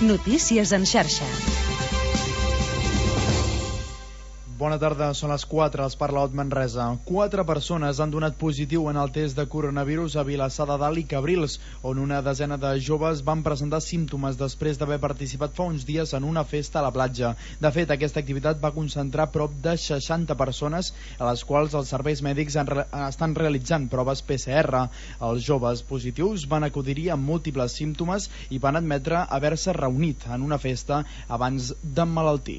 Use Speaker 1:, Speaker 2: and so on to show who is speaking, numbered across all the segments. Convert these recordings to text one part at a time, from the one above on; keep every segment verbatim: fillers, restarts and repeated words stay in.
Speaker 1: Notícies en xarxa.
Speaker 2: Bona tarda, són les quatre, els parla Ot Manresa. Quatre persones han donat positiu en el test de coronavirus a Vilassar de Dalt i Cabrils, on una desena de joves van presentar símptomes després d'haver participat fa uns dies en una festa a la platja. De fet, aquesta activitat va concentrar prop de seixanta persones, a les quals els serveis mèdics en re estan realitzant proves P C R. Els joves positius van acudir amb múltiples símptomes i van admetre haver-se reunit en una festa abans d'emmalaltir.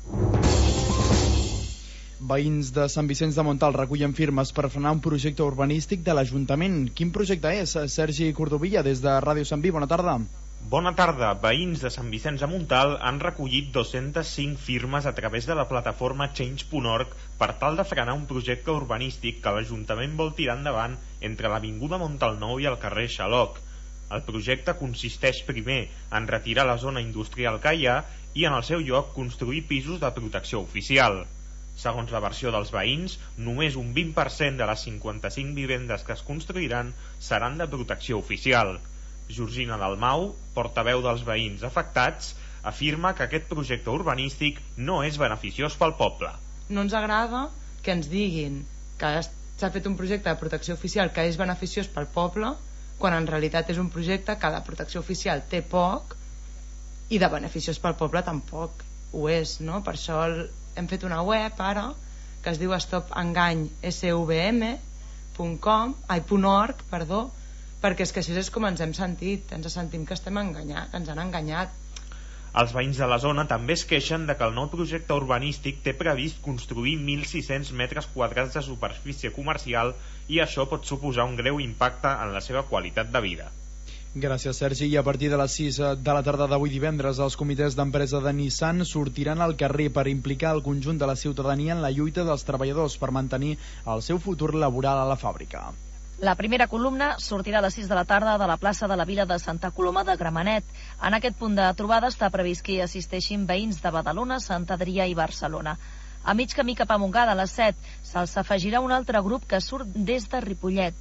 Speaker 2: Veïns de Sant Vicenç de Montalt recullen firmes per frenar un projecte urbanístic de l'Ajuntament. Quin projecte és? Sergi Cordovilla, des de Ràdio Sant Vi, bona tarda.
Speaker 3: Bona tarda. Veïns de Sant Vicenç de Montalt han recollit dues-centes cinc firmes a través de la plataforma change punt org per tal de frenar un projecte urbanístic que l'Ajuntament vol tirar endavant entre l'Avinguda Montalnou i el carrer Xaloc. El projecte consisteix primer en retirar la zona industrial que hi ha i en el seu lloc construir pisos de protecció oficial. Segons la versió dels veïns, només un vint per cent de les cinquanta-cinc vivendes que es construiran seran de protecció oficial. Georgina Dalmau, portaveu dels veïns afectats, afirma que aquest projecte urbanístic no és beneficiós pel poble.
Speaker 4: No ens agrada que ens diguin que s'ha fet un projecte de protecció oficial que és beneficiós pel poble, quan en realitat és un projecte que de protecció oficial té poc i de beneficiós pel poble tampoc ho és, no? Per això el hem fet una web ara que es diu stop engany s v m punt com ai, .org, perdó, perquè és que així és com ens hem sentit, ens sentim que estem enganyats, que ens han enganyat.
Speaker 3: Els veïns de la zona també es queixen de que el nou projecte urbanístic té previst construir mil sis-cents metres quadrats de superfície comercial i això pot suposar un greu impacte en la seva qualitat de vida.
Speaker 2: Gràcies, Sergi. I a partir de les sis de la tarda d'avui divendres, els comitès d'empresa de Nissan sortiran al carrer per implicar el conjunt de la ciutadania en la lluita dels treballadors per mantenir el seu futur laboral a la fàbrica.
Speaker 5: La primera columna sortirà a les sis de la tarda de la plaça de la Vila de Santa Coloma de Gramenet. En aquest punt de trobada està previst que hi assisteixin veïns de Badalona, Sant Adrià i Barcelona. A mig camí cap a Montcada, a les set, se'ls afegirà un altre grup que surt des de Ripollet.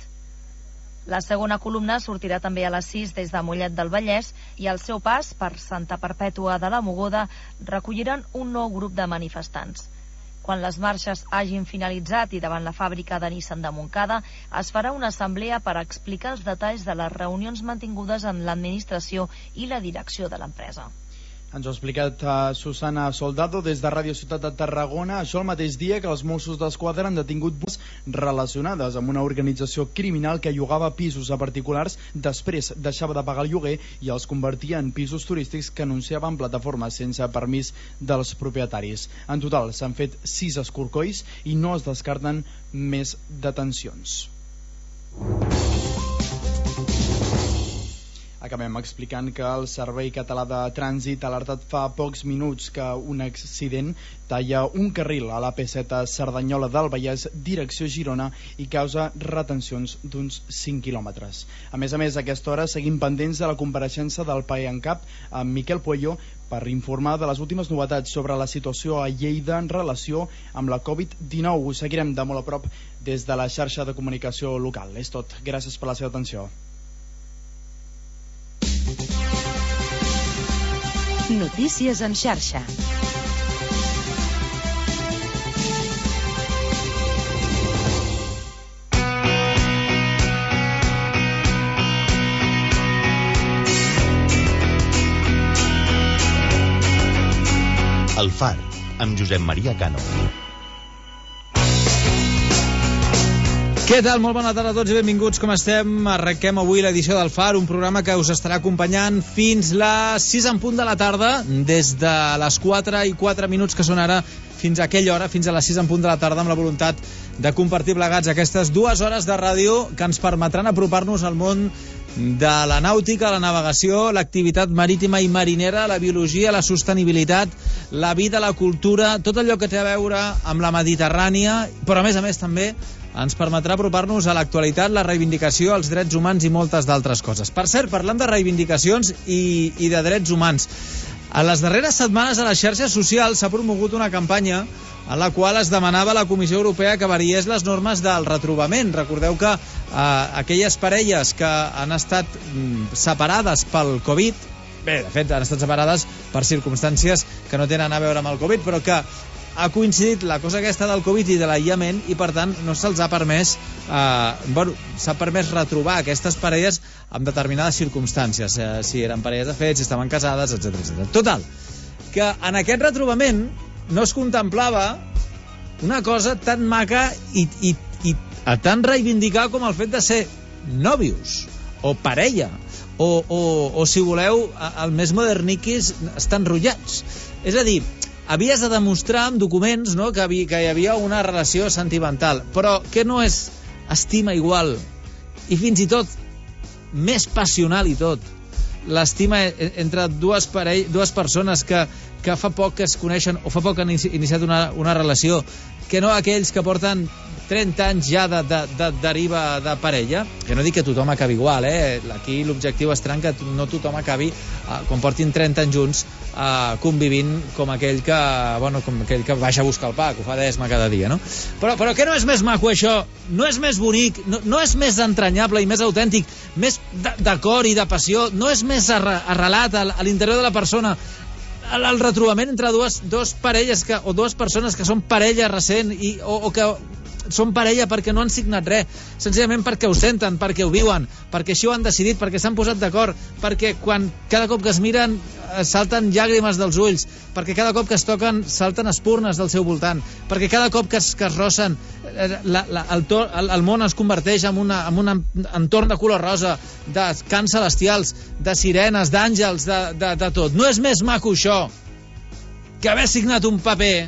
Speaker 5: La segona columna sortirà també a les sis des de Mollet del Vallès i al seu pas per Santa Perpètua de la Mogoda recolliran un nou grup de manifestants. Quan les marxes hagin finalitzat i davant la fàbrica de Nissan de Montcada es farà una assemblea per explicar els detalls de les reunions mantingudes amb l'administració i la direcció de l'empresa.
Speaker 2: Ens ho ha explicat uh, Susana Soldado des de Ràdio Ciutat de Tarragona, això el mateix dia que els Mossos d'Esquadra han detingut relacionades amb una organització criminal que llogava pisos a particulars, després deixava de pagar el lloguer i els convertia en pisos turístics que anunciaven plataformes sense permís dels propietaris. En total s'han fet sis escorcolls i no es descarten més detencions. Acabem explicant que el Servei Català de Trànsit ha alertat fa pocs minuts que un accident talla un carril a l'A P set a Cerdanyola del Vallès, direcció Girona, i causa retencions d'uns cinc quilòmetres. A més a més, a aquesta hora seguim pendents de la compareixença del PAENCAP amb Miquel Puello per informar de les últimes novetats sobre la situació a Lleida en relació amb la covid dinou. Ho seguirem de molt a prop des de la xarxa de comunicació local. És tot. Gràcies per la seva atenció.
Speaker 1: Notícies en xarxa.
Speaker 6: El Far, amb Josep Maria Cano.
Speaker 7: Què tal? Molt bona tarda a tots i benvinguts. Com estem? Arrenquem avui l'edició del Far, un programa que us estarà acompanyant fins les sis en punt de la tarda, des de les quatre i quatre minuts que són ara fins a aquella hora, fins a les sis en punt de la tarda, amb la voluntat de compartir plegats aquestes dues hores de ràdio que ens permetran apropar-nos al món de la nàutica, la navegació, l'activitat marítima i marinera, la biologia, la sostenibilitat, la vida, la cultura, tot allò que té a veure amb la Mediterrània, però a més a més també ens permetrà apropar-nos a l'actualitat, la reivindicació, els drets humans i moltes d'altres coses. Per cert, parlant de reivindicacions i, i de drets humans, a les darreres setmanes a les xarxes socials s'ha promogut una campanya en la qual es demanava a la Comissió Europea que variés les normes del retrobament. Recordeu que eh, aquelles parelles que han estat mm, separades pel Covid bé, de fet, han estat separades per circumstàncies que no tenen a veure amb el Covid, però que ha coincidit la cosa aquesta del Covid i de l'aïllament i, per tant, no se'ls ha permès eh, bueno, s'ha permès retrobar aquestes parelles amb determinades circumstàncies, eh, si eren parelles de fet, si estaven casades, etcètera, etcètera. Total, que en aquest retrobament no es contemplava una cosa tan maca i, i, i tan reivindicar com el fet de ser nòvios o parella o, o, o si voleu el més moderniquis, estan enrotllats. És a dir, havies de demostrar amb documents, no, que, havia, que hi havia una relació sentimental, però que no és estima igual i fins i tot més passional i tot l'estima entre dues, parell, dues persones que, que fa poc que es coneixen o fa poc que han iniciat una, una relació, que no aquells que porten trenta anys ja de, de, de deriva de parella, que no dic que tothom acabi igual, eh? Aquí l'objectiu és que no tothom acabi eh, quan portin trenta anys junts eh, convivint com aquell que bueno, com aquell que baixa a buscar el pa, que ho fa d'esma cada dia, no? Però, però què no és més maco això? No és més bonic? No, no és més entranyable i més autèntic? Més de, de cor i de passió? No és més arrelat a, a l'interior de la persona? El, el retrobament entre dues, dues parelles que, o dues persones que són parella recent i, o, o que són parella perquè no han signat res, senzillament perquè ho senten, perquè ho viuen, perquè així ho han decidit, perquè s'han posat d'acord, perquè quan cada cop que es miren salten llàgrimes dels ulls, perquè cada cop que es toquen salten espurnes del seu voltant, perquè cada cop que es, que es rossen la, la, el, to, el, el món es converteix en, una, en un entorn de color rosa, de cants celestials, de sirenes, d'àngels, de, de, de tot. No és més maco això que haver signat un paper?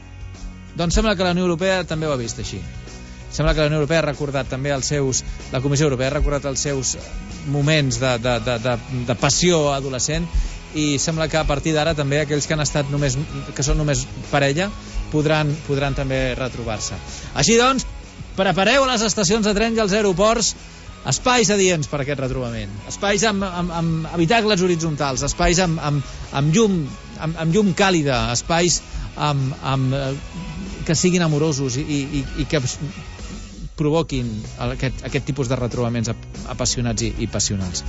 Speaker 7: Doncs sembla que la Unió Europea també ho ha vist així. Sembla que la Unió Europea ha recordat també els seus... La Comissió Europea ha recordat els seus moments de, de, de, de, de passió adolescent i sembla que a partir d'ara també aquells que han estat només, que són només parella podran, podran també retrobar-se. Així doncs, prepareu les estacions de tren i els aeroports espais adients per aquest retrobament, espais amb, amb, amb habitacles horitzontals, espais amb, amb, amb llum amb, amb llum càlida, espais amb, amb, que siguin amorosos i, i, i que provoquin aquest, aquest tipus de retrobaments apassionats i, i passionals.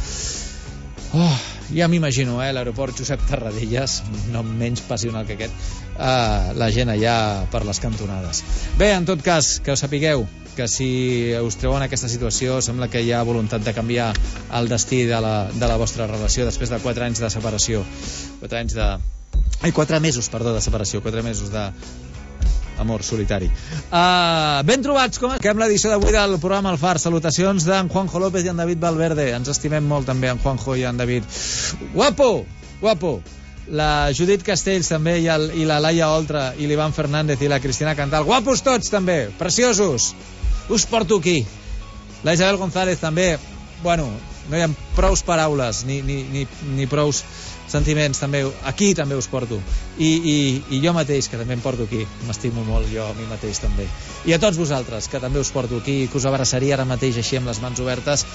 Speaker 7: Oh, ja m'imagino, eh, l'aeroport Josep Tarradellas, no menys passional que aquest, eh, la gent allà per les cantonades. Bé, en tot cas, que ho sapigueu, que si us treu en aquesta situació sembla que hi ha voluntat de canviar el destí de la, de la vostra relació després de quatre anys de separació. Quatre anys de... Ai, quatre mesos, perdó, de separació, quatre mesos de amor solitari. Uh, ben trobats, com acabem l'edició d'avui del programa El Far. Salutacions d'en Juanjo López i en David Valverde. Ens estimem molt també, en Juanjo i en David. Guapo, guapo. La Judit Castells també i, el, i la Laia Oltra i l'Ivan Fernández i la Cristina Cantal. Guapos tots també, preciosos. Us porto aquí. La Isabel González també. Bueno, no hi ha prous paraules ni, ni, ni, ni prous sentiments, també aquí també us porto I, i, i jo mateix que també em porto aquí, m'estimo molt jo a mi mateix també, i a tots vosaltres que també us porto aquí, que us abraçaria ara mateix així amb les mans obertes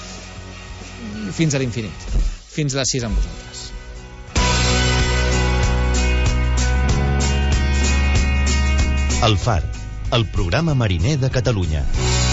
Speaker 7: fins a l'infinit, fins les sis amb vosaltres.
Speaker 6: El Far, el programa mariner de Catalunya.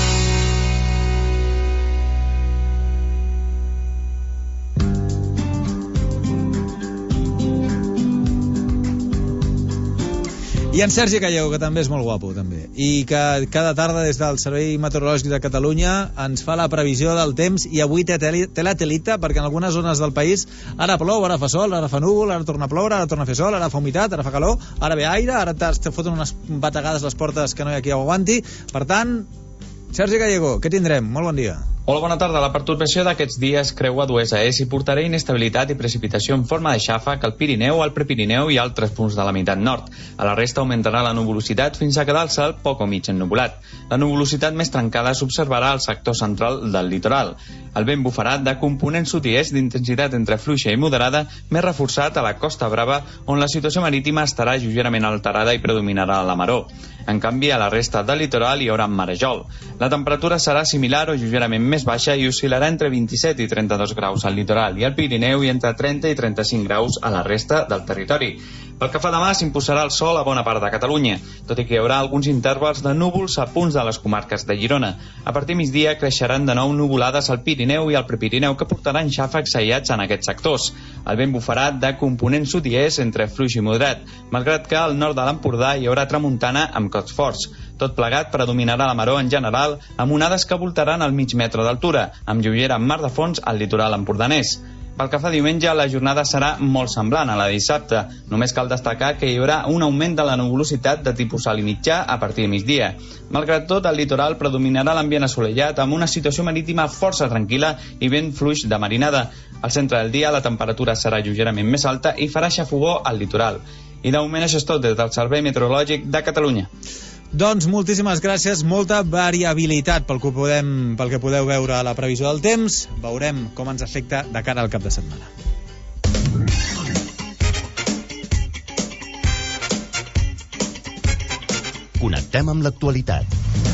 Speaker 7: I en Sergi Gallego, que també és molt guapo també, i que cada tarda des del Servei Meteorològic de Catalunya ens fa la previsió del temps, i avui té, té la telita perquè en algunes zones del país ara plou, ara fa sol, ara fa núvol, ara torna a ploure, ara torna a fer sol, ara fa humitat, ara fa calor, ara ve aire, ara te foten unes bategades les portes que no hi ha qui ho aguanti. Per tant, Sergi Gallego, què tindrem? Molt bon dia.
Speaker 8: Hola, bona tarda. La pertorbació d'aquests dies creua dues a est i portarà inestabilitat i precipitació en forma de xàfec al Pirineu, al Prepirineu i altres punts de la meitat nord. A la resta augmentarà la nuvolositat fins a quedar el cel poc o mig ennuvolat. La nuvolositat més trencada s'observarà al sector central del litoral. El vent bufarà de component sud i est d'intensitat entre fluixa i moderada, més reforçat a la Costa Brava, on la situació marítima estarà lleugerament alterada i predominarà la maror. En canvi, a la resta del litoral hi haurà marejol. La temperatura serà similar o lleugerament més baixa i oscil·larà entre vint-i-set i trenta-dos graus al litoral i al Pirineu i entre trenta i trenta-cinc graus a la resta del territori. Pel que fa demà, s'imposarà el sol a bona part de Catalunya, tot i que hi haurà alguns intervals de núvols a punts de les comarques de Girona. A partir de migdia creixeran de nou nuvolades al Pirineu i al Prepirineu que portaran xàfecs aïllats en aquests sectors. El vent bufarà de component sud i est entre fluix i moderat, malgrat que al nord de l'Empordà hi haurà tramuntana amb cops forts. Tot plegat predominarà la maror en general, amb onades que voltaran al mig metre d'altura, amb lleugera mar de fons al litoral empordanès. Pel que fa diumenge, la jornada serà molt semblant a la de dissabte. Només cal destacar que hi haurà un augment de la nuvolositat de tipus alt i mitjà a partir de migdia. Malgrat tot, al litoral predominarà l'ambient assolellat amb una situació marítima força tranquil·la i vent fluix de marinada. Al centre del dia la temperatura serà lleugerament més alta i farà xafogor al litoral. I de moment això és tot des del Servei Meteorològic de Catalunya.
Speaker 7: Doncs moltíssimes gràcies, molta variabilitat pel que, podem, pel que podeu veure a la previsió del temps. Veurem com ens afecta de cara al cap de setmana.
Speaker 6: Connectem amb l'actualitat.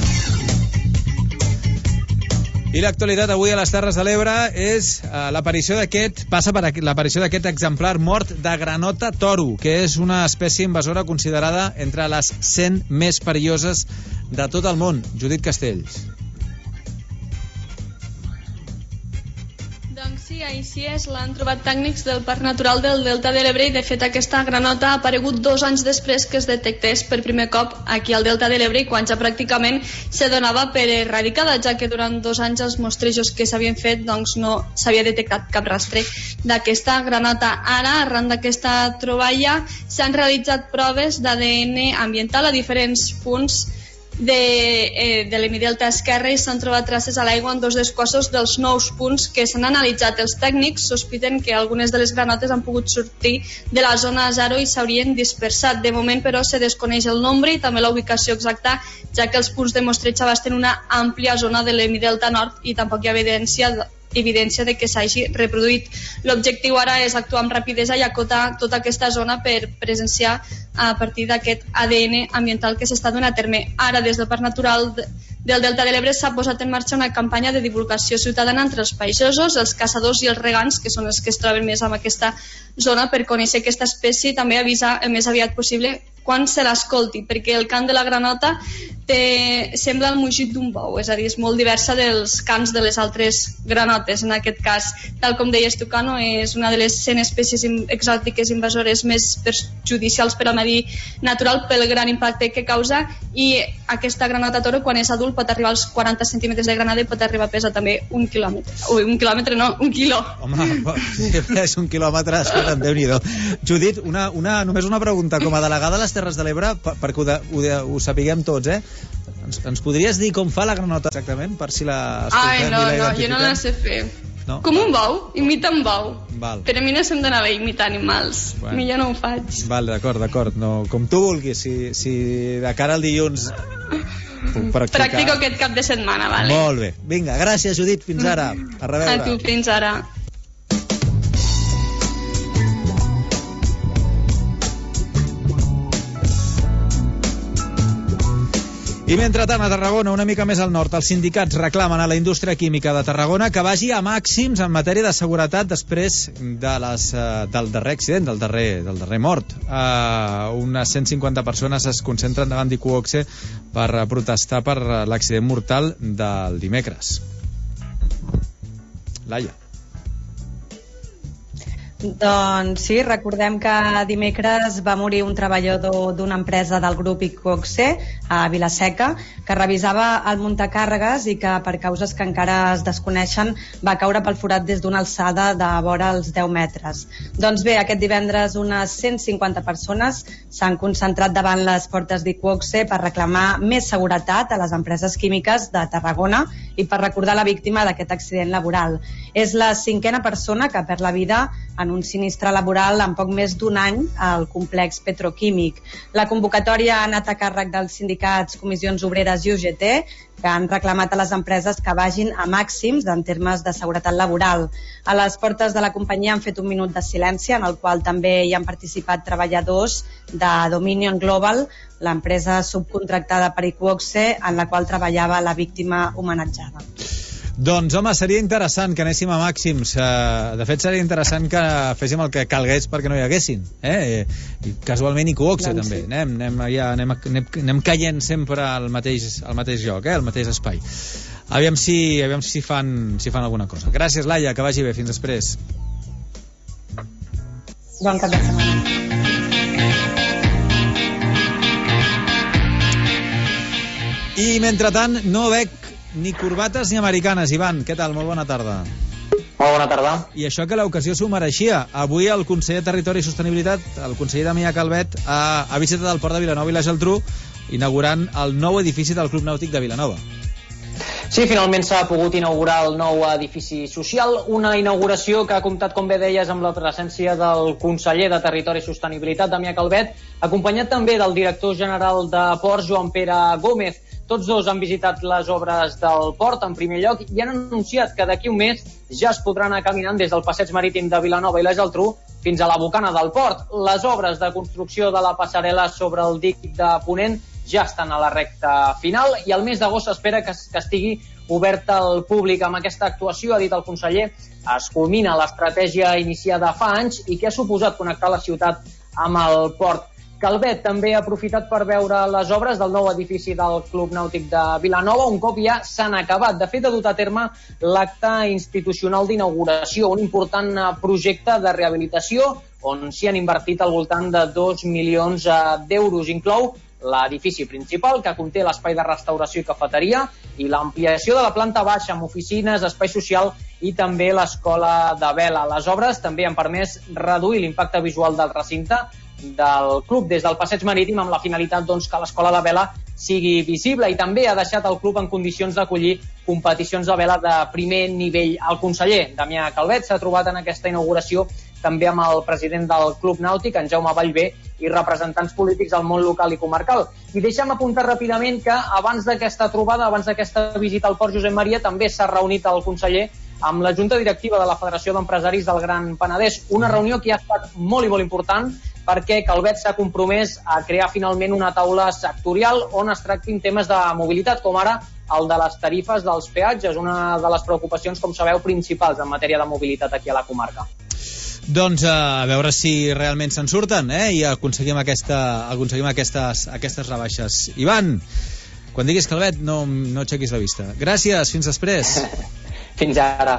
Speaker 7: I l'actualitat avui a les Terres de l'Ebre és uh, l'aparició d'aquest, passa per l'aparició d'aquest exemplar mort de granota toro, que és una espècie invasora considerada entre les cent més perilloses de tot el món. Judit Castells.
Speaker 9: Doncs sí, així és, l'han trobat tècnics del Parc Natural del Delta de l'Ebre i de fet aquesta granota ha aparegut dos anys després que es detectés per primer cop aquí al Delta de l'Ebre i quan ja pràcticament se donava per erradicada, ja que durant dos anys els mostrejos que s'havien fet doncs no s'havia detectat cap rastre d'aquesta granota. Ara, arran d'aquesta troballa, s'han realitzat proves d'A D N ambiental a diferents punts de, eh, de l'hemidelta esquerre i s'han trobat traces a l'aigua en dos dels cossos dels nous punts que s'han analitzat. Els tècnics sospiten que algunes de les granotes han pogut sortir de la zona zero i s'haurien dispersat. De moment, però, se desconeix el nombre i també la ubicació exacta, ja que els punts de mostreig abasten una àmplia zona de l'hemidelta nord i tampoc hi ha evidència evidència de que s'hagi reproduït. L'objectiu ara és actuar amb rapidesa i acotar tota aquesta zona per presenciar a partir d'aquest A D N ambiental que s'està donant a terme. Ara, des del Parc Natural del Delta de l'Ebre s'ha posat en marxa una campanya de divulgació ciutadana entre els pagesos, els caçadors i els regants, que són els que es troben més en aquesta zona, per conèixer aquesta espècie i també avisar el més aviat possible quan se l'escolti, perquè el cant de la granota té, sembla el mugit d'un bou, és a dir, és molt diversa dels cants de les altres granotes. En aquest cas, tal com deies tu, Cano, és una de les cent espècies exòtiques invasores més perjudicials per al medi natural pel gran impacte que causa, i aquesta granota toro, quan és adult, pot arribar als quaranta centímetres de granada i pot arribar a pesar també un quilòmetre. Ui, un quilòmetre no, un quilò.
Speaker 7: Home, és un quilòmetre, escolta, Déu-n'hi-do. Judit, una, una, només una pregunta, com a delegada de les Terres de l'Ebre, perquè ho, de, ho, de, ho sapiguem tots, eh? Ens, ens podries dir com fa la granota exactament, per si la escoltem?
Speaker 9: Ai, no,
Speaker 7: i la
Speaker 9: no,
Speaker 7: identifiquem?
Speaker 9: jo no la sé fer.
Speaker 7: No?
Speaker 9: Com un bou, imita un bou.
Speaker 7: Val.
Speaker 9: Però a mi no se'm dona bé imitar animals.
Speaker 7: Bueno.
Speaker 9: Millor no ho faig.
Speaker 7: Val, d'acord, d'acord. No, com tu vulguis, si, si de cara al dilluns puc practicar...
Speaker 9: Practico aquest cap de setmana, vale?
Speaker 7: Molt bé. Vinga, gràcies, Judit, fins ara. A reveure.
Speaker 9: A tu, fins ara.
Speaker 7: I mentrestant, a Tarragona, una mica més al nord, els sindicats reclamen a la indústria química de Tarragona que vagi a màxims en matèria de seguretat després de les, uh, del darrer accident, del darrer, del darrer mort. Uh, unes cent cinquanta persones es concentren davant d'Iqoxe per protestar per l'accident mortal del dimecres. Laia.
Speaker 10: Doncs sí, recordem que dimecres va morir un treballador d'una empresa del grup Iqoxe a Vilaseca que revisava el muntacàrregues i que per causes que encara es desconeixen va caure pel forat des d'una alçada de vora els deu metres. Doncs bé, aquest divendres unes cent cinquanta persones s'han concentrat davant les portes d'Iqoxe per reclamar més seguretat a les empreses químiques de Tarragona i per recordar la víctima d'aquest accident laboral. És la cinquena persona que perd la vida en un sinistre laboral en poc més d'un any al complex petroquímic. La convocatòria ha anat a càrrec dels sindicats Comissions Obreres i U G T, que han reclamat a les empreses que vagin a màxims en termes de seguretat laboral. A les portes de la companyia han fet un minut de silenci, en el qual també hi han participat treballadors de Dominion Global, l'empresa subcontractada per Iqoxe, en la qual treballava la víctima homenatjada.
Speaker 7: Doncs, home, seria interessant que anéssim a màxims. Uh, de fet, seria interessant que féssim el que calgués perquè no hi haguessin. Eh? I casualment i coaxe, doncs també. Sí. Anem, anem, ja, anem, anem, anem caient sempre al mateix, al mateix lloc, eh? Al mateix espai. Aviam si, aviam si, fan, si fan alguna cosa. Gràcies, Laia, que vagi bé. Fins després.
Speaker 10: Bon cap de setmana.
Speaker 7: I, mentrestant, no veig ni corbates ni americanes. Ivan, què tal? Molt bona tarda.
Speaker 11: Molt bona tarda.
Speaker 7: I això que l'ocasió s'ho mereixia. Avui el conseller de Territori i Sostenibilitat, el conseller Damià Calvet, ha, ha visitat el port de Vilanova i la Geltrú, inaugurant el nou edifici del Club Nàutic de Vilanova.
Speaker 11: Sí, finalment s'ha pogut inaugurar el nou edifici social, una inauguració que ha comptat, com bé deies, amb la presència del conseller de Territori i Sostenibilitat, Damià Calvet, acompanyat també del director general de Ports, Joan Pere Gómez. Tots dos han visitat les obres del port en primer lloc i han anunciat que d'aquí un mes ja es podrà anar caminant des del passeig marítim de Vilanova i la Geltrú fins a la bocana del port. Les obres de construcció de la passarel·la sobre el dic de Ponent ja estan a la recta final i al mes d'agost s'espera que, que estigui oberta al públic. Amb aquesta actuació, ha dit el conseller, es culmina l'estratègia iniciada fa anys i que ha suposat connectar la ciutat amb el port. Calvet també ha aprofitat per veure les obres del nou edifici del Club Nàutic de Vilanova, un cop ja s'han acabat. De fet, ha dut a terme l'acte institucional d'inauguració, un important projecte de rehabilitació on s'hi han invertit al voltant de dos milions d'euros. Inclou l'edifici principal, que conté l'espai de restauració i cafeteria, i l'ampliació de la planta baixa amb oficines, espai social i també l'escola de vela. Les obres també han permès reduir l'impacte visual del recinte del club des del passeig marítim amb la finalitat doncs, que l'escola de vela sigui visible i també ha deixat el club en condicions d'acollir competicions de vela de primer nivell. El conseller Damià Calvet s'ha trobat en aquesta inauguració també amb el president del Club Nàutic, en Jaume Vallvé, i representants polítics del món local i comarcal. I deixa'm apuntar ràpidament que abans d'aquesta trobada, abans d'aquesta visita al Port Josep Maria, també s'ha reunit el conseller amb la Junta Directiva de la Federació d'Empresaris del Gran Penedès. Una reunió que ha estat molt i molt important perquè Calvet s'ha compromès a crear finalment una taula sectorial on es tractin temes de mobilitat, com ara el de les tarifes dels peatges, una de les preocupacions, com sabeu, principals en matèria de mobilitat aquí a la comarca.
Speaker 7: Doncs a veure si realment se'n surten, eh? I aconseguim, aquesta, aconseguim aquestes, aquestes rebaixes. Ivan, quan diguis Calvet, no, no aixequis la vista. Gràcies, fins després.
Speaker 11: Fins ara.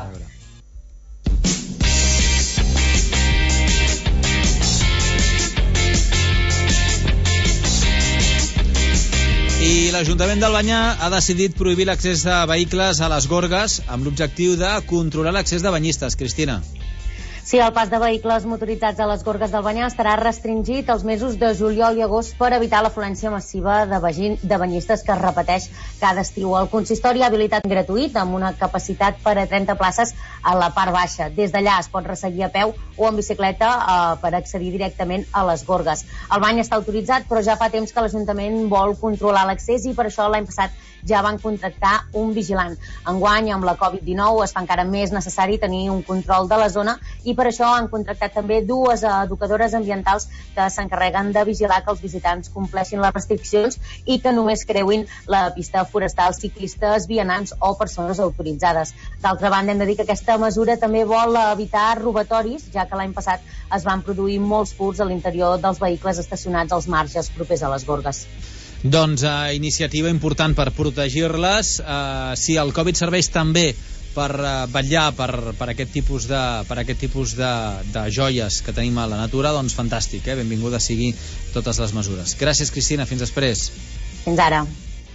Speaker 7: I l'Ajuntament d'Albanyà ha decidit prohibir l'accés de vehicles a les gorgues amb l'objectiu de controlar l'accés de banyistes. Cristina.
Speaker 12: Sí, el pas de vehicles motoritzats a les gorgues d'Albanyà estarà restringit els mesos de juliol i agost per evitar l'afluència massiva de, vagin, de banyistes que es repeteix cada estiu. El consistori ha habilitat gratuït amb una capacitat per a trenta places a la part baixa. Des d'allà es pot resseguir a peu o en bicicleta eh, per accedir directament a les gorgues. El bany està autoritzat, però ja fa temps que l'Ajuntament vol controlar l'accés i per això l'any passat ja van contractar un vigilant. Enguany, amb la covid dinou, es fa encara més necessari tenir un control de la zona i per això han contractat també dues educadores ambientals que s'encarreguen de vigilar que els visitants compleixin les restriccions i que només creuin la pista forestal ciclistes, vianants o persones autoritzades. D'altra banda, hem de dir que aquesta mesura també vol evitar robatoris, ja que l'any passat es van produir molts furts a l'interior dels vehicles estacionats als marges propers a les gorgues.
Speaker 7: Doncs eh, iniciativa important per protegir-les. Eh, si el Covid serveix també per eh, vetllar per, per aquest tipus, de, per aquest tipus de, de joies que tenim a la natura, doncs fantàstic, eh? Benvinguda a seguir totes les mesures. Gràcies, Cristina, fins després.
Speaker 12: Fins ara.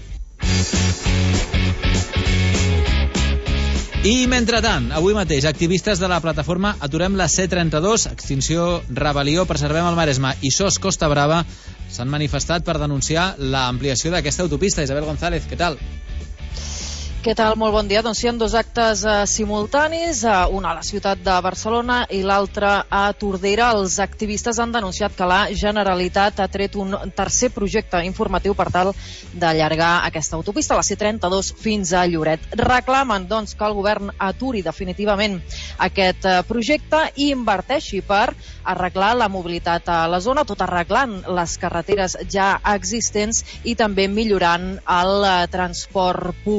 Speaker 7: I mentrestant, avui mateix, activistes de la plataforma Aturem la C trenta-dos, Extinció Rebel·lió, Preservem el Maresme i S O S Costa Brava s'han manifestat per denunciar l'ampliació d'aquesta autopista. Isabel González, què tal?
Speaker 13: Què tal? Molt bon dia. Doncs hi ha dos actes uh, simultanis, uh, un a la ciutat de Barcelona i l'altre a Tordera. Els activistes han denunciat que la Generalitat ha tret un tercer projecte informatiu per tal d'allargar aquesta autopista, la C trenta-dos, fins a Lloret. Reclamen, doncs, que el govern aturi definitivament aquest uh, projecte i inverteixi per arreglar la mobilitat a la zona, tot arreglant les carreteres ja existents i també millorant el uh, transport públic.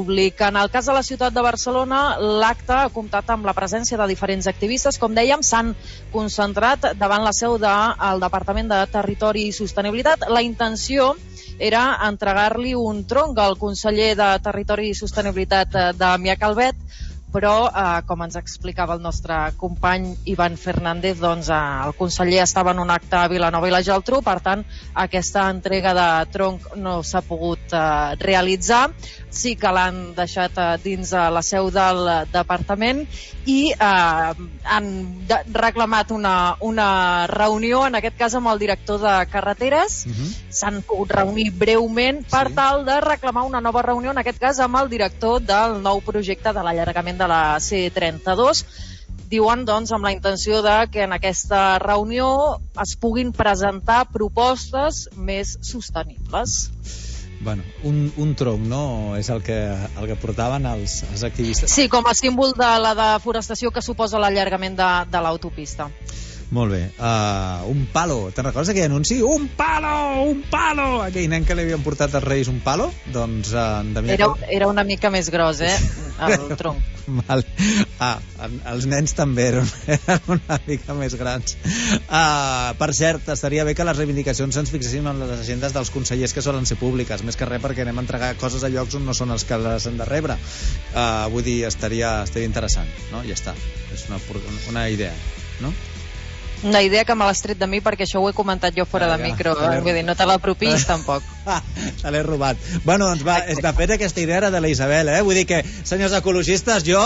Speaker 13: en el cas de la ciutat de Barcelona, l'acte ha comptat amb la presència de diferents activistes. Com dèiem, s'han concentrat davant la seu del Departament de Territori i Sostenibilitat. La intenció era entregar-li un tronc al conseller de Territori i Sostenibilitat, Damià Calvet, però, eh, com ens explicava el nostre company Ivan Fernández, doncs eh, el conseller estava en un acte a Vilanova i la Geltrú, per tant, aquesta entrega de tronc no s'ha pogut eh, realitzar. Sí que l'han deixat eh, dins eh, la seu del departament i eh, han de reclamat una, una reunió, en aquest cas amb el director de Carreteres. Uh-huh. S'han pogut reunir breument per sí. tal de reclamar una nova reunió, en aquest cas amb el director del nou projecte de l'allargament de la C trenta-dos. Diuen, doncs, amb la intenció de que en aquesta reunió es puguin presentar propostes més sostenibles.
Speaker 7: Bueno, un, un tronc, no? És el que, el que portaven els, els activistes.
Speaker 13: Sí, com a símbol de la deforestació que suposa l'allargament de, de l'autopista.
Speaker 7: Molt bé. Uh, un palo. Te'n recordes aquell anunci? Un palo! Un palo! Aquell nen que li havien portat als Reis un palo? Doncs... Uh,
Speaker 13: era, era una mica més gros, eh? El tronc.
Speaker 7: Val. Ah, els nens també eren, eren una mica més grans. Uh, per cert, estaria bé que les reivindicacions ens fixéssim en les agendes dels consellers que solen ser públiques, més que res perquè anem a entregar coses a llocs on no són els que les hem de rebre. Uh, vull dir, estaria, estaria interessant, no? Ja està. És una, una idea, no?
Speaker 13: Una idea que me l'has tret de mi perquè això ho he comentat jo fora ah, de micro, eh? Vull dir, no te l'apropis tampoc.
Speaker 7: Se l'he robat. Bueno, doncs va, de fet aquesta idea era de la Isabel, eh? Vull dir que, senyors ecologistes, jo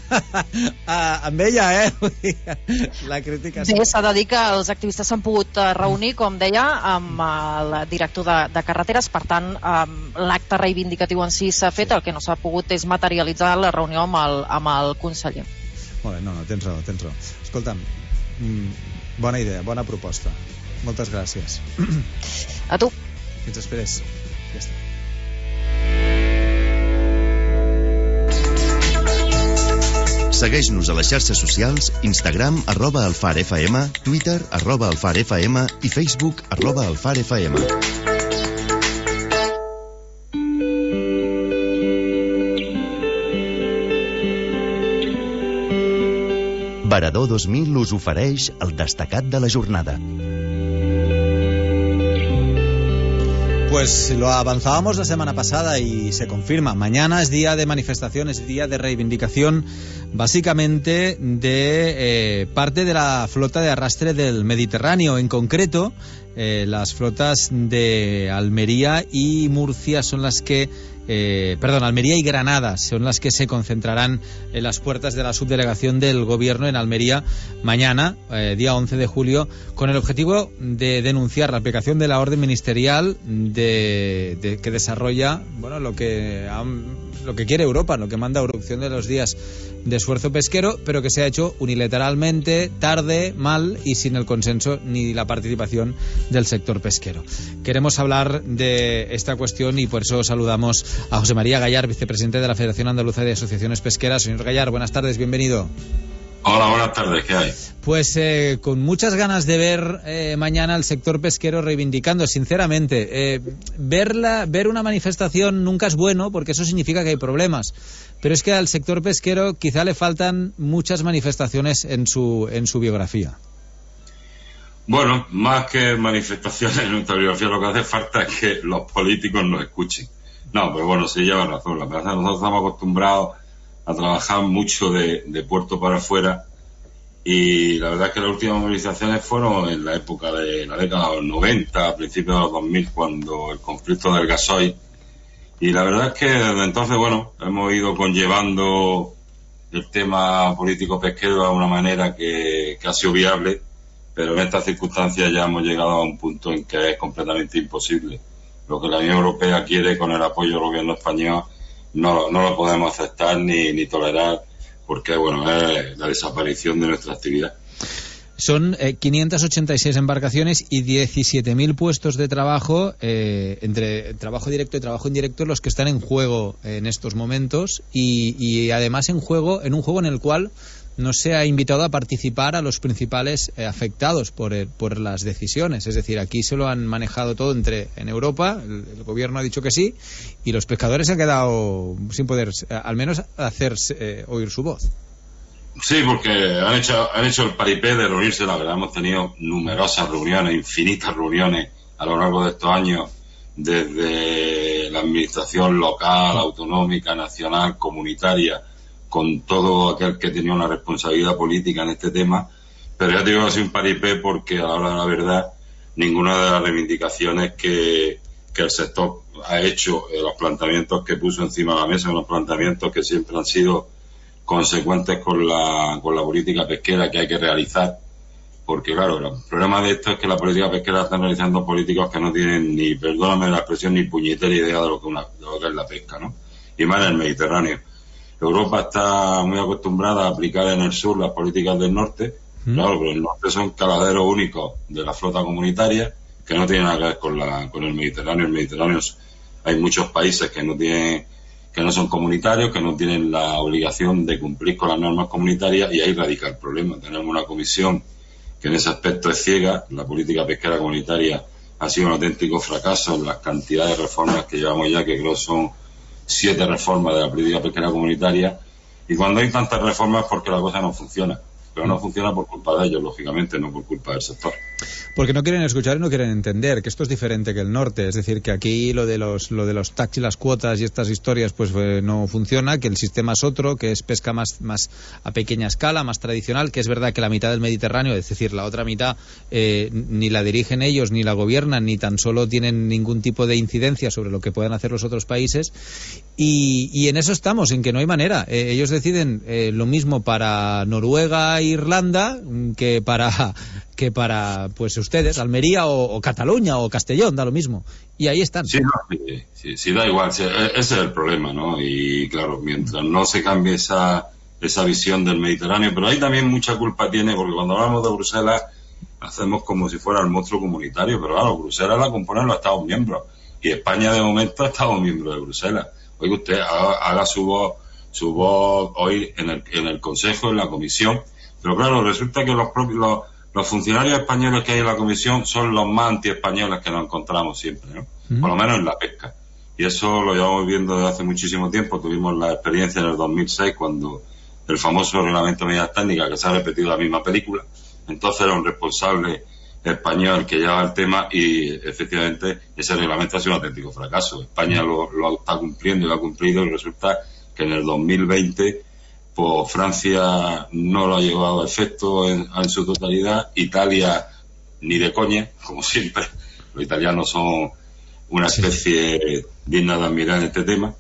Speaker 7: amb ella, eh? Vull dir, la crítica...
Speaker 13: Sí, s'ha de dir que els activistes s'han pogut reunir, com deia, amb el director de, de Carreteres, per tant, l'acte reivindicatiu en si s'ha fet, el que no s'ha pogut és materialitzar la reunió amb el, amb el conseller.
Speaker 7: Molt bé, no, no, tens raó, tens raó. Escolta'm, mm, bona idea, bona proposta. Moltes gràcies.
Speaker 13: A tu.
Speaker 7: Fins després. Ja està.
Speaker 6: Segueix-nos a les xarxes socials, Instagram, arroba alfarfm, Twitter, arroba alfarfm i Facebook, arroba alfarfm. Varador dos mil us ofereix el destacat de la jornada.
Speaker 7: Pues lo avanzábamos la semana pasada y se confirma. Mañana es día de manifestación, es día de reivindicación, básicamente de eh, parte de la flota de arrastre del Mediterráneo. En concreto, eh, las flotas de Almería y Murcia son las que... Eh, perdón, Almería y Granada son las que se concentrarán en las puertas de la subdelegación del gobierno en Almería mañana, eh, día once de julio, con el objetivo de denunciar la aplicación de la orden ministerial de, de, que desarrolla, bueno, lo que, lo que quiere Europa, lo que manda Europa, reducción de los días de esfuerzo pesquero, pero que se ha hecho unilateralmente, tarde, mal y sin el consenso ni la participación del sector pesquero. Queremos hablar de esta cuestión y por eso saludamos a José María Gallar, vicepresidente de la Federación Andaluza de Asociaciones Pesqueras. Señor Gallar, buenas tardes, bienvenido.
Speaker 14: Hola, buenas tardes, ¿qué hay?
Speaker 7: Pues eh, con muchas ganas de ver eh, mañana al sector pesquero reivindicando, sinceramente. Eh, verla, ver una manifestación nunca es bueno porque eso significa que hay problemas. Pero es que al sector pesquero quizá le faltan muchas manifestaciones en su, en su biografía.
Speaker 14: Bueno, más que manifestaciones en nuestra biografía, lo que hace falta es que los políticos nos escuchen. No, pero bueno, sí lleva razón. La verdad es que nosotros estamos acostumbrados a trabajar mucho de, de puerto para afuera y la verdad es que las últimas movilizaciones fueron en la época de la década de los noventa, a principios de los dos mil, cuando el conflicto del gasoil, y la verdad es que desde entonces, bueno, hemos ido conllevando el tema político pesquero de una manera que, que ha sido viable, pero en estas circunstancias ya hemos llegado a un punto en que es completamente imposible. Lo que la Unión Europea quiere con el apoyo del gobierno español no, no lo podemos aceptar ni, ni tolerar, porque bueno, es la desaparición de nuestra actividad.
Speaker 7: Son eh, quinientas ochenta y seis embarcaciones y diecisiete mil puestos de trabajo, eh, entre trabajo directo y trabajo indirecto, los que están en juego en estos momentos y, y además en juego en un juego en el cual no se ha invitado a participar a los principales eh, afectados por, el, por las decisiones. Es decir, aquí se lo han manejado todo entre en Europa, el, el gobierno ha dicho que sí, y los pescadores se han quedado sin poder, eh, al menos, hacer eh, oír su voz.
Speaker 14: Sí, porque han hecho, han hecho el paripé de reunirse, la verdad, hemos tenido numerosas reuniones, infinitas reuniones a lo largo de estos años, desde la administración local, autonómica, nacional, comunitaria, con todo aquel que tenía una responsabilidad política en este tema, pero ya te digo que ha sido un paripé porque a la hora de la verdad ninguna de las reivindicaciones que, que el sector ha hecho, eh, los planteamientos que puso encima de la mesa, unos planteamientos que siempre han sido consecuentes con la, con la política pesquera que hay que realizar, porque claro, el problema de esto es que la política pesquera están realizando políticos que no tienen ni, perdóname la expresión, ni puñetera idea de lo que, una, de lo que es la pesca, ¿no? Y más en el Mediterráneo. Europa está muy acostumbrada a aplicar en el sur las políticas del norte, ¿Mm? Claro, pero el norte son caladeros únicos de la flota comunitaria que no tienen nada que ver con, la, con el Mediterráneo. El Mediterráneo hay muchos países que no tienen que no son comunitarios, que no tienen la obligación de cumplir con las normas comunitarias, y ahí radica el problema. Tenemos una comisión que en ese aspecto es ciega. La política pesquera comunitaria ha sido un auténtico fracaso en las cantidades de reformas que llevamos ya, que creo son siete reformas de la política pesquera comunitaria, y cuando hay tantas reformas es porque la cosa no funciona. Pero no funciona por culpa de ellos, lógicamente, no por culpa del sector.
Speaker 7: Porque no quieren escuchar y no quieren entender que esto es diferente que el norte. Es decir, que aquí lo de los lo de los taxis, las cuotas y estas historias pues eh, no funciona, que el sistema es otro, que es pesca más, más a pequeña escala, más tradicional, que es verdad que la mitad del Mediterráneo, es decir, la otra mitad, eh, ni la dirigen ellos, ni la gobiernan, ni tan solo tienen ningún tipo de incidencia sobre lo que puedan hacer los otros países. Y, y en eso estamos, en que no hay manera. Eh, ellos deciden eh, lo mismo para Noruega e Irlanda que para que para pues ustedes, Almería o, o Cataluña o Castellón, da lo mismo. Y ahí están.
Speaker 14: Sí, no, sí, sí, sí, da igual. Sí, ese es el problema, ¿no? Y claro, mientras no se cambie esa, esa visión del Mediterráneo, pero ahí también mucha culpa tiene, porque cuando hablamos de Bruselas hacemos como si fuera el monstruo comunitario, pero claro, Bruselas la componen los Estados miembros, y España de momento ha estado miembro de Bruselas. Oiga, usted haga, haga su voz, su voz hoy en el, en el Consejo, en la Comisión. Pero claro, resulta que los propios los, los funcionarios españoles que hay en la comisión son los más anti-españoles que nos encontramos siempre, ¿no? Mm. Por lo menos en la pesca. Y eso lo llevamos viendo desde hace muchísimo tiempo. Tuvimos la experiencia en el dos mil seis cuando el famoso reglamento de medidas técnicas, que se ha repetido la misma película. Entonces era un responsable español que llevaba el tema, y efectivamente ese reglamento ha sido un auténtico fracaso. España lo, lo está cumpliendo y lo ha cumplido, y resulta que en el dos mil veinte pues Francia no lo ha llevado a efecto en, en su totalidad. Italia ni de coña, como siempre. Los italianos son una especie digna de admirar en este tema.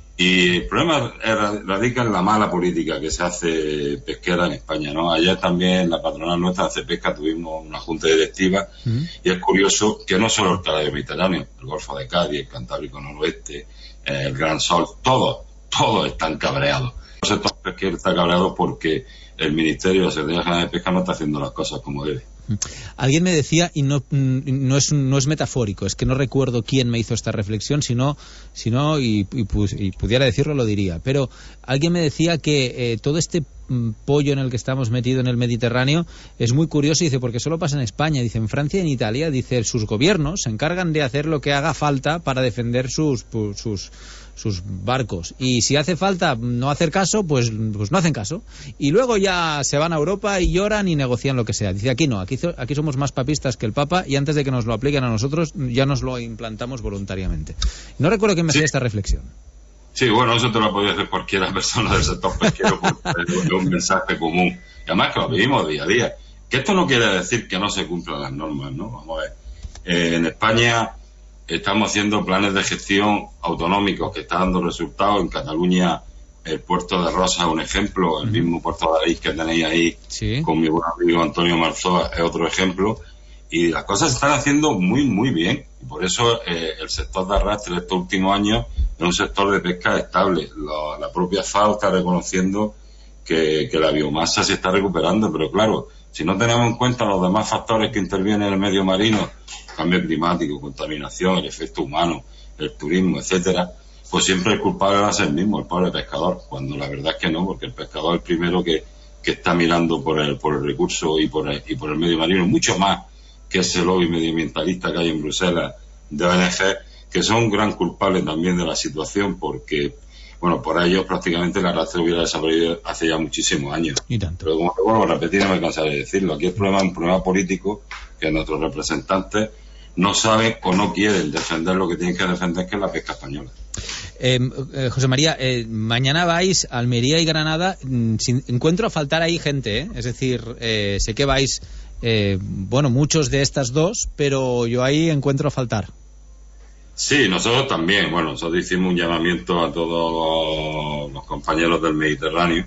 Speaker 14: Y el problema radica en la mala política que se hace pesquera en España, ¿no? Ayer también la patronal nuestra hace pesca, tuvimos una junta directiva, uh-huh. y es curioso que no solo el Canario Mediterráneo, el Golfo de Cádiz, el Cantábrico Noroeste, el Gran Sol, todos, todos están cabreados. El sector pesquero está cabreado porque el Ministerio de la Secretaría General de Pesca no está haciendo las cosas como debe.
Speaker 7: Alguien me decía, y no, no, es, no es metafórico, es que no recuerdo quién me hizo esta reflexión, sino, sino y, y, y pudiera decirlo, lo diría, pero alguien me decía que eh, todo este pollo en el que estamos metidos en el Mediterráneo es muy curioso, y dice, porque solo pasa en España, dice, en Francia y en Italia, dice, sus gobiernos se encargan de hacer lo que haga falta para defender sus sus sus barcos, y si hace falta no hacer caso, pues, pues no hacen caso, y luego ya se van a Europa y lloran y negocian lo que sea. Dice, aquí no, aquí, aquí somos más papistas que el Papa, y antes de que nos lo apliquen a nosotros ya nos lo implantamos voluntariamente. No recuerdo quién me hacía sí. esta reflexión.
Speaker 14: Sí, bueno, eso te lo podría hacer cualquier persona del sector pesquero, porque es un mensaje común, y además que lo vivimos día a día. Que esto no quiere decir que no se cumplan las normas, ¿no? Vamos a ver, eh, en España estamos haciendo planes de gestión autonómicos que están dando resultados. En Cataluña, el puerto de Rosa es un ejemplo, el mismo puerto de Aleix que tenéis ahí, sí. con mi buen amigo Antonio Marzoa, es otro ejemplo, y las cosas se están haciendo muy, muy bien, y por eso eh, el sector de arrastre de estos últimos años es un sector de pesca estable. La, la propia FAO está reconociendo que, que la biomasa se está recuperando, pero claro, si no tenemos en cuenta los demás factores que intervienen en el medio marino, cambio climático, contaminación, el efecto humano, el turismo, etcétera, pues siempre el culpable va a ser el mismo, el pobre pescador, cuando la verdad es que no, porque el pescador es el primero que, que está mirando por el, por el recurso y por el, y por el medio marino, mucho más que ese lobby medioambientalista que hay en Bruselas de O N G, que son gran culpables también de la situación, porque, bueno, por ellos prácticamente la arrastre hubiera desaparecido hace ya muchísimos años.
Speaker 7: Y tanto.
Speaker 14: Pero como te vuelvo a repetir, no me cansaré de decirlo, aquí el problema es un problema político, que nuestros representantes no saben o no quieren defender lo que tienen que defender, que es la pesca española.
Speaker 7: Eh, eh, José María, eh, mañana vais a Almería y Granada. Sin, encuentro a faltar ahí gente, ¿eh? Es decir, eh, sé que vais, eh, bueno, muchos de estas dos, pero yo ahí encuentro a faltar.
Speaker 14: Sí, nosotros también. Bueno, nosotros hicimos un llamamiento a todos los, los compañeros del Mediterráneo,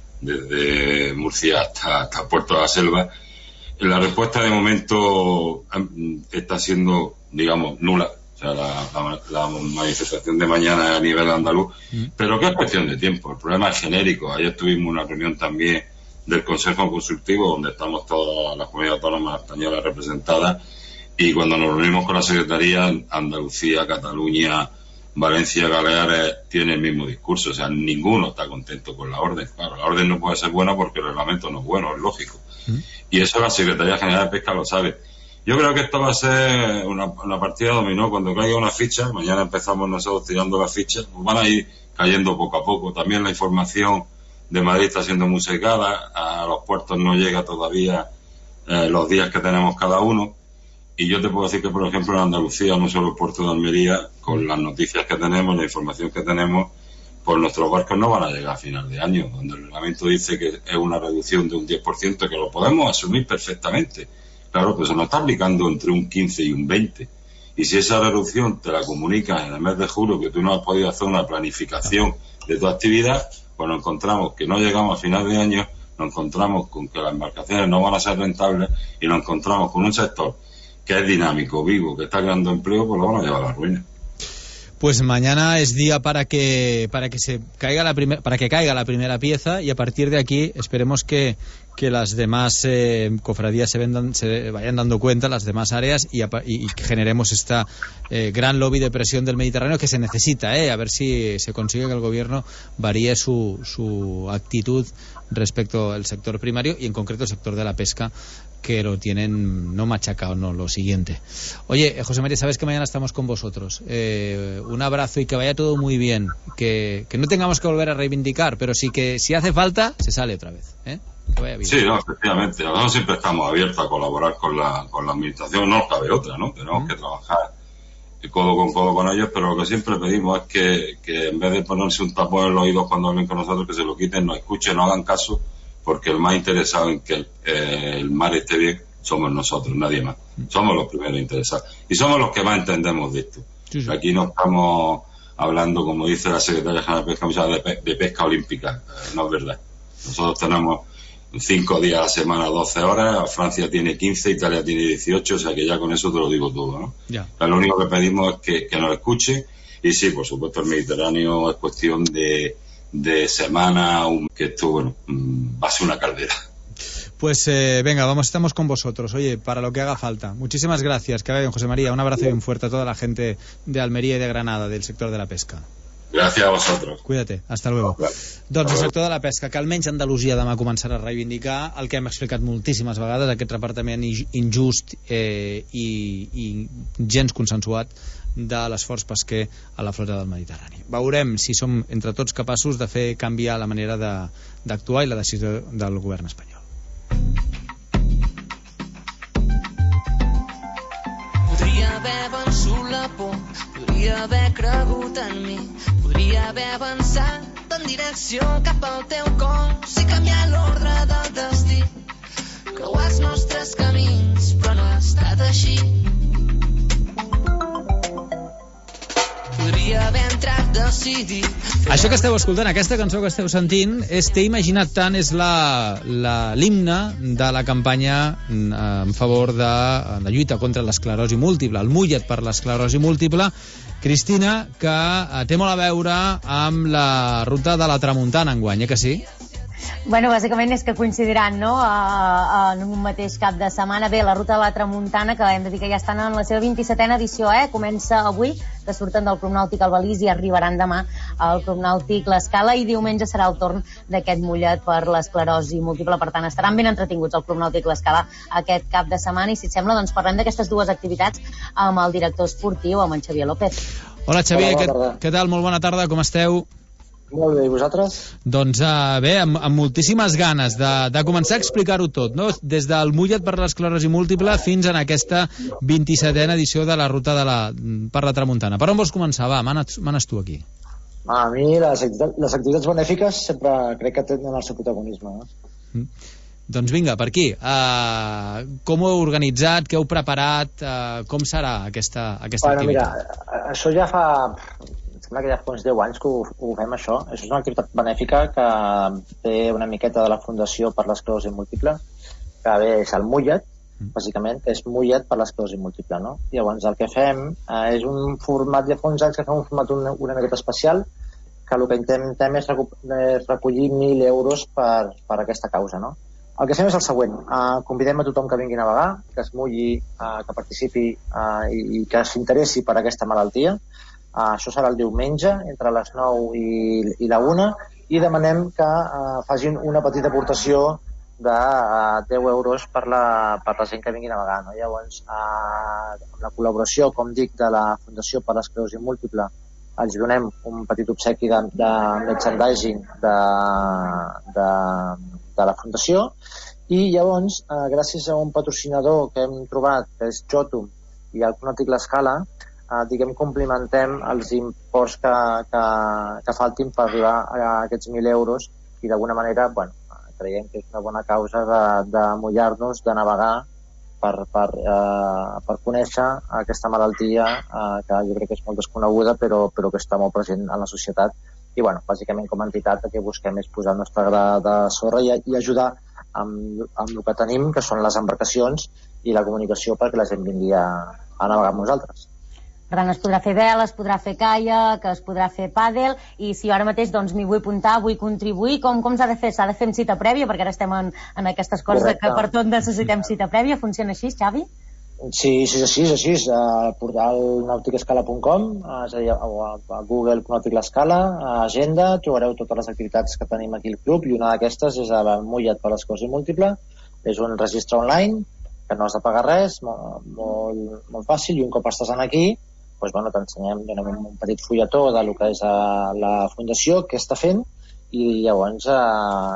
Speaker 14: desde Murcia hasta, hasta Puerto de la Selva. La respuesta de momento está siendo, digamos, nula. O sea, la, la, la manifestación de mañana a nivel andaluz, mm. pero que es cuestión de tiempo. El problema es genérico. Ayer tuvimos una reunión también del Consejo Consultivo, donde estamos todas las comunidades autónomas españolas representadas, y cuando nos reunimos con la Secretaría, Andalucía, Cataluña, Valencia, Baleares tiene el mismo discurso. O sea, ninguno está contento con la orden. Claro, la orden no puede ser buena porque el reglamento no es bueno, es lógico. Mm. Y eso la Secretaría General de Pesca lo sabe. Yo creo que esto va a ser una, una partida dominó. Cuando caiga una ficha, mañana empezamos nosotros tirando las fichas, pues van a ir cayendo poco a poco. También la información de Madrid está siendo muy secada, a los puertos no llega todavía eh, los días que tenemos cada uno. Y yo te puedo decir que, por ejemplo, en Andalucía, no solo el puerto de Almería, con las noticias que tenemos, la información que tenemos, pues nuestros barcos no van a llegar a final de año, donde el reglamento dice que es una reducción de un diez por ciento, que lo podemos asumir perfectamente. Claro, pues se nos está aplicando entre un quince y un veinte. Y si esa reducción te la comunicas en el mes de julio, que tú no has podido hacer una planificación de tu actividad, pues nos encontramos que no llegamos a final de año, nos encontramos con que las embarcaciones no van a ser rentables y nos encontramos con un sector que es dinámico, vivo, que está creando empleo, pues lo van a llevar a la ruina.
Speaker 7: Pues mañana es día para que para que se caiga la primera para que caiga la primera pieza, y a partir de aquí esperemos que, que las demás eh, cofradías se, vendan, se vayan dando cuenta, las demás áreas, y, y, y generemos esta eh, gran lobby de presión del Mediterráneo que se necesita, eh, a ver si se consigue que el gobierno varíe su, su actitud respecto al sector primario y en concreto el sector de la pesca, que lo tienen no machacado, no, lo siguiente. Oye, José María, sabes que mañana estamos con vosotros. Eh, un abrazo y que vaya todo muy bien. Que, que no tengamos que volver a reivindicar, pero sí que si hace falta, se sale otra vez. ¿eh? Que vaya bien. Sí,
Speaker 14: no, efectivamente. Nosotros siempre estamos abiertos a colaborar con la, con la administración, no nos cabe otra, ¿no? Tenemos uh-huh. que trabajar codo con codo con ellos, pero lo que siempre pedimos es que, que en vez de ponerse un tapón en los oídos cuando hablen con nosotros, que se lo quiten, nos escuchen, no hagan caso, porque el más interesado en que el, eh, el mar esté bien somos nosotros, nadie más. Somos los primeros interesados. Y somos los que más entendemos de esto. Sí, sí. Aquí no estamos hablando, como dice la Secretaria General de Pesca, de, pe de pesca olímpica. Eh, no es verdad. Nosotros tenemos cinco días a la semana, doce horas. Francia tiene quince, Italia tiene dieciocho, o sea que ya con eso te lo digo todo, ¿no? Ya. O sea, lo único que pedimos es que, que nos escuchen. Y sí, por supuesto, el Mediterráneo es cuestión de... de semana, un, que esto, bueno, va a ser una caldera.
Speaker 7: Pues eh, venga, vamos, estamos con vosotros, oye, para lo que haga falta. Muchísimas gracias, que vaya bien, José María, un abrazo bien fuerte a toda la gente de Almería y de Granada, del sector de la pesca.
Speaker 14: Gràcies a vosaltres.
Speaker 7: Cuídate, hasta luego. Doncs el sector de la pesca, que almenys Andalusia demà començarà a reivindicar el que hem explicat moltíssimes vegades, aquest repartiment injust eh, i, i gens consensuat de l'esforç pesquer a la flota del Mediterrani. Veurem si som entre tots capaços de fer canviar la manera d'actuar i la decisió del govern espanyol.
Speaker 15: Podria haver vençut la por, podria haver cregut en mi, podria haver avançat en direcció cap al teu cos i canviar l'ordre del destí, creuar els nostres camins, però no ha estat així. Podria haver entrat decidit.
Speaker 7: Això que esteu escoltant, aquesta cançó que esteu sentint, és T'he imaginat tant, és l'himne de la campanya en favor de la lluita contra l'esclerosi múltiple, el Mulla't per l'esclerosi múltiple, Cristina, que té molt a veure amb la ruta de la Tramuntana enguany, eh que sí?
Speaker 12: Bueno, bàsicament és que coincidiran, no?, a, a, en un mateix cap de setmana. Bé, la Ruta de la Tramuntana, que hem de dir que ja estan en la seva vint-i-setena edició, eh? Comença avui, que surten del Club Nàutic Albalís i arribaran demà al Club Nàutic l'Escala, i diumenge serà el torn d'aquest Mollet per l'esclerosi múltiple. Per tant, estaran ben entretinguts al Club Nàutic l'Escala aquest cap de setmana, i si et sembla, doncs parlem d'aquestes dues activitats amb el director esportiu, amb en Xavier López.
Speaker 7: Hola, Xavier, què, què tal? Molt bona tarda, com esteu?
Speaker 16: Molt bé, i vosaltres?
Speaker 7: Doncs uh, bé, amb, amb moltíssimes ganes de, de començar a explicar-ho tot, no? Des del Mollet per l'esclerosi múltiple fins en aquesta vint-i-setena edició de la Ruta de la, per la Tramuntana. Per on vols començar? Va, manes, manes tu aquí.
Speaker 16: A mi les activitats, les activitats benèfiques sempre crec que tenen el seu protagonisme. No?
Speaker 7: Mm. Doncs vinga, per aquí. Uh, com ho heu organitzat? Què heu preparat? Uh, com serà aquesta, aquesta
Speaker 16: bueno,
Speaker 7: activitat?
Speaker 16: Mira, això ja fa... Em sembla que ja fa uns deu anys que ho, ho fem, això. Això és una activitat benèfica que té una miqueta de la Fundació per l'esclerosi múltiple, que bé, és el Mollet, bàsicament, que és Mollet per l'esclerosi múltiple, no? I llavors el que fem eh, és un format, ja fa uns anys que fem un format una, una miqueta especial, que el que intentem és recollir mil euros per, per aquesta causa, no? El que fem és el següent. Uh, convidem a tothom que vingui a navegar, que es mulli, uh, que participi uh, i, i que s'interessi per aquesta malaltia. Uh, això serà el diumenge, entre les nou i, i la una, i demanem que uh, facin una petita aportació de uh, deu euros per la, per la gent que vingui a navegar. No? Llavors, uh, amb la col·laboració, com dic, de la Fundació per l'esclerosi múltiple, els donem un petit obsequi de, de merchandising de, de, de la Fundació, i llavors, uh, gràcies a un patrocinador que hem trobat, que és Jotum, i el Club Nàutic l'Escala, Uh, diguem, complimentem els imports que, que, que faltin per arribar a aquests mil euros, i d'alguna manera, bueno, creiem que és una bona causa de, de mullar-nos, de navegar per, per, uh, per conèixer aquesta malaltia uh, que jo crec que és molt desconeguda, però, però que està molt present en la societat. I bueno, bàsicament com a entitat el que busquem és posar el nostre gra de sorra i, i ajudar amb, amb el que tenim, que són les embarcacions i la comunicació, perquè la gent vingui a, a navegar amb nosaltres.
Speaker 12: Per tant, es podrà fer vela, es podrà fer caiac, es podrà fer pàdel, i si ara mateix doncs m'hi vull apuntar, vull contribuir, com, com s'ha de fer? S'ha de fer amb cita prèvia, perquè ara estem en, en aquestes coses Correcte. Que per tot necessitem cita prèvia. Funciona així, Xavi?
Speaker 16: Sí, sí, sí, és així. Al portal nàutic escala punt com, és a dir, a Google Nàutic l'Escala, a Agenda, trobareu totes les activitats que tenim aquí al club, i una d'aquestes és a Mollet per l'esclerosi múltiple. És un registre online, que no has de pagar res, molt, molt, molt fàcil, i un cop estàs aquí, doncs, bueno, t'ensenyem, donem un petit fulletó de lo que és a la Fundació, què està fent, i llavors a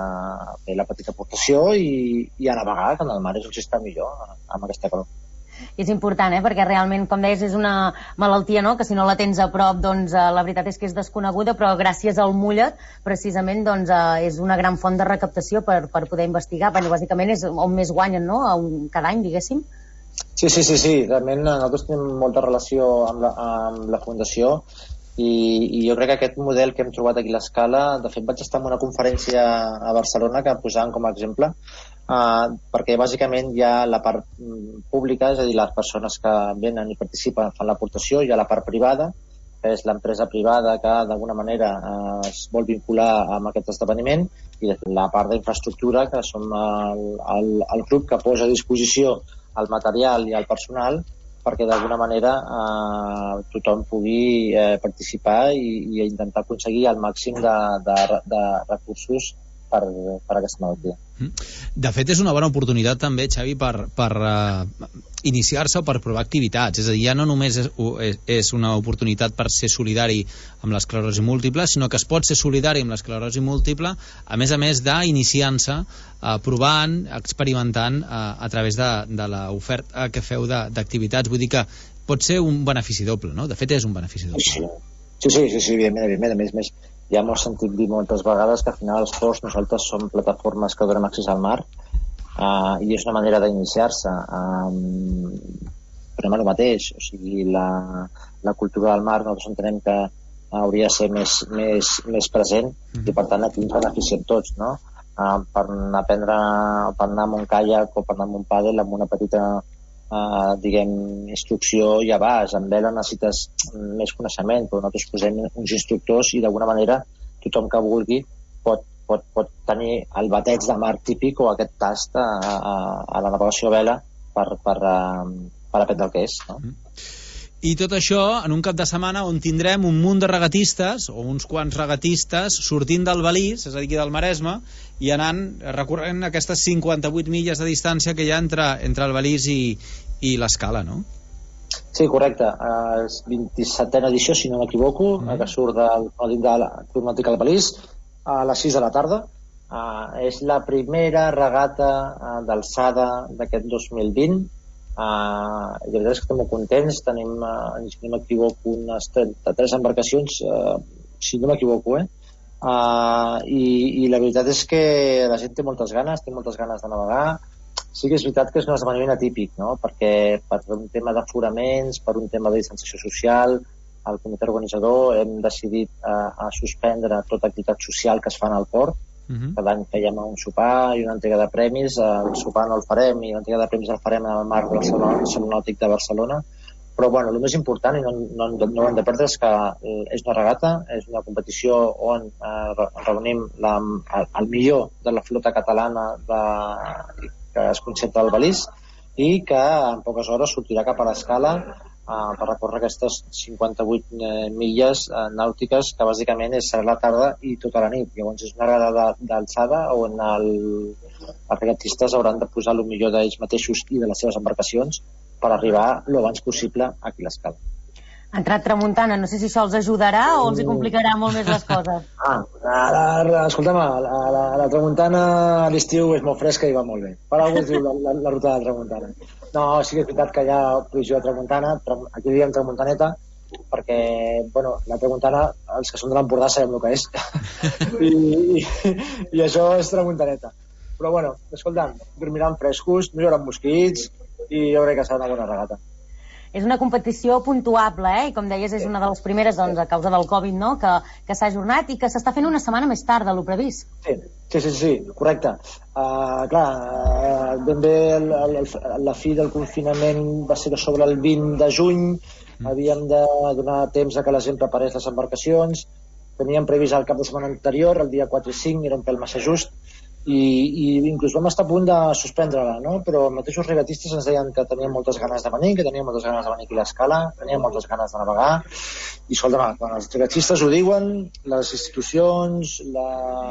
Speaker 16: fer la petita aportació i, i a navegar, que en el mar és on s'està millor amb aquesta calor.
Speaker 12: I és important, eh? Perquè realment, com deies, és una malaltia, no?, que si no la tens a prop, doncs eh, la veritat és que és desconeguda, però gràcies al Mollet, precisament, doncs eh, és una gran font de recaptació per, per poder investigar. Bueno, bàsicament és on més guanyen, no?, cada any, diguéssim.
Speaker 16: Sí, sí, sí, sí. Realment nosaltres tenim molta relació amb la, amb la Fundació, i, i jo crec que aquest model que hem trobat aquí a l'Escala, de fet vaig estar en una conferència a Barcelona que posàvem com a exemple, uh, perquè bàsicament hi ha la part pública, és a dir, les persones que venen i participen fan l'aportació, hi ha la part privada, que és l'empresa privada que d'alguna manera uh, es vol vincular amb aquest esdeveniment, i la part d'infraestructura, que som el, el, el grup que posa a disposició el material i el personal perquè d'alguna manera eh, tothom pugui eh, participar i, i intentar aconseguir el màxim de, de, de recursos per, per aquesta malaltia.
Speaker 7: De fet, és una bona oportunitat també, Xavi, per, per uh, iniciar-se o per provar activitats. És a dir, ja no només és, és una oportunitat per ser solidari amb l'esclerosi múltiple, sinó que es pot ser solidari amb l'esclerosi múltiple, a més a més d'iniciant-se, uh, provant, experimentant uh, a través de, de l'oferta que feu d'activitats. Vull dir que pot ser un benefici doble, no? De fet, és un benefici doble.
Speaker 16: Sí, sí, sí, sí, sí evidentment, evidentment, a més, més. Ja m'ho he sentit dir moltes vegades que al final els ports nosaltres som plataformes que donem accés al mar, uh, i és una manera d'iniciar-se. Um, però el mateix, o sigui, la, la cultura del mar nosaltres entenem que hauria de ser més, més, més present, i per tant aquí ens beneficiem tots, no? Uh, per aprendre, per anar amb un caiac o per anar amb un pàdel amb una petita Uh, diguem, instrucció, ja vas, amb vela necessites més coneixement, però nosaltres posem uns instructors i d'alguna manera tothom que vulgui pot pot, pot tenir el bateig de mar típic o aquest tast a, a, a la navegació a vela per, per, per aprendre el que és, no?
Speaker 7: I tot això en un cap de setmana on tindrem un munt de regatistes, o uns quants regatistes, sortint del Balís, és a dir, del Maresme, i anant, recorrent aquestes cinquanta-vuit milles de distància que hi ha entre, entre el Balís i, i l'Escala, no?
Speaker 16: Sí, correcte. Uh, és vint-i-setena edició, si no m'equivoco, mm. que surt del Club Nàutic del Balís a les sis de la tarda. Uh, és la primera regata uh, d'alçada d'aquest dos mil vint. Uh, i la veritat és que estem molt contents. Tenim, uh, si no m'equivoco, unes trenta-tres embarcacions, uh, si no m'equivoco, eh? Uh, i, i la veritat és que la gent té moltes ganes, té moltes ganes de navegar. Sí que és veritat que és un esdeveniment atípic, no? Perquè per un tema d'aforaments, per un tema de distanciació social, el comitè organitzador hem decidit uh, a suspendre tota activitat social que es fa al port. Uh-huh. Cada any fèiem un sopar i una entrega de premis. El sopar no el farem i l'entrega de premis el farem al marc del Saló Nàutic de Barcelona. Però bueno, el més important, i no, no, no ho hem de perdre, és que és una regata, és una competició on eh, reunim la, el, el millor de la flota catalana de, que es concentra al Balís, i que en poques hores sortirà cap a l'Escala Uh, per recórrer aquestes cinquanta-vuit uh, milles uh, nàutiques, que bàsicament és serà la tarda i tota la nit. Llavors és una regata d'alçada on el, els regatistes hauran de posar el millor d'ells mateixos i de les seves embarcacions per arribar lo abans possible aquí a l'Escala.
Speaker 12: Ha entrat tramuntana, no sé si això els ajudarà o els hi complicarà molt més les coses.
Speaker 16: Ah, la, la, escolta'm, la, la, la tramuntana a l'estiu és molt fresca i va molt bé. Per algú es diu la, la, la ruta de tramuntana. No, sí que és veritat que hi ha provisió de tramuntana, aquí diem tramuntaneta, perquè, bueno, la tramuntana, els que són de l'Empordà sabem el que és, I, i, i això és tramuntaneta. Però, bueno, escolta'm, dormiran frescos, no hi haurà mosquits, i jo crec que serà una bona regata.
Speaker 12: És una competició puntuable, eh? I com deies, és una de les primeres, doncs, a causa del Covid, no?, que, que s'ha ajornat i que s'està fent una setmana més tard de lo previst.
Speaker 16: Sí, sí, sí, sí, correcte. Uh, clar, uh, ben bé el, el, el, la fi del confinament va ser sobre el vint de juny, mm. havíem de donar temps a que la gent preparés les embarcacions, teníem previst el cap de setmana anterior, el dia quatre i cinc, era un pèl massa just, i, i inclús vam estar a punt de suspendre-la, no? Però els mateixos regatistes ens deien que tenien moltes ganes de venir, que tenien moltes ganes de venir aquí a l'Escala, tenien moltes ganes de navegar, i escolta, quan els regatistes ho diuen, les institucions, la,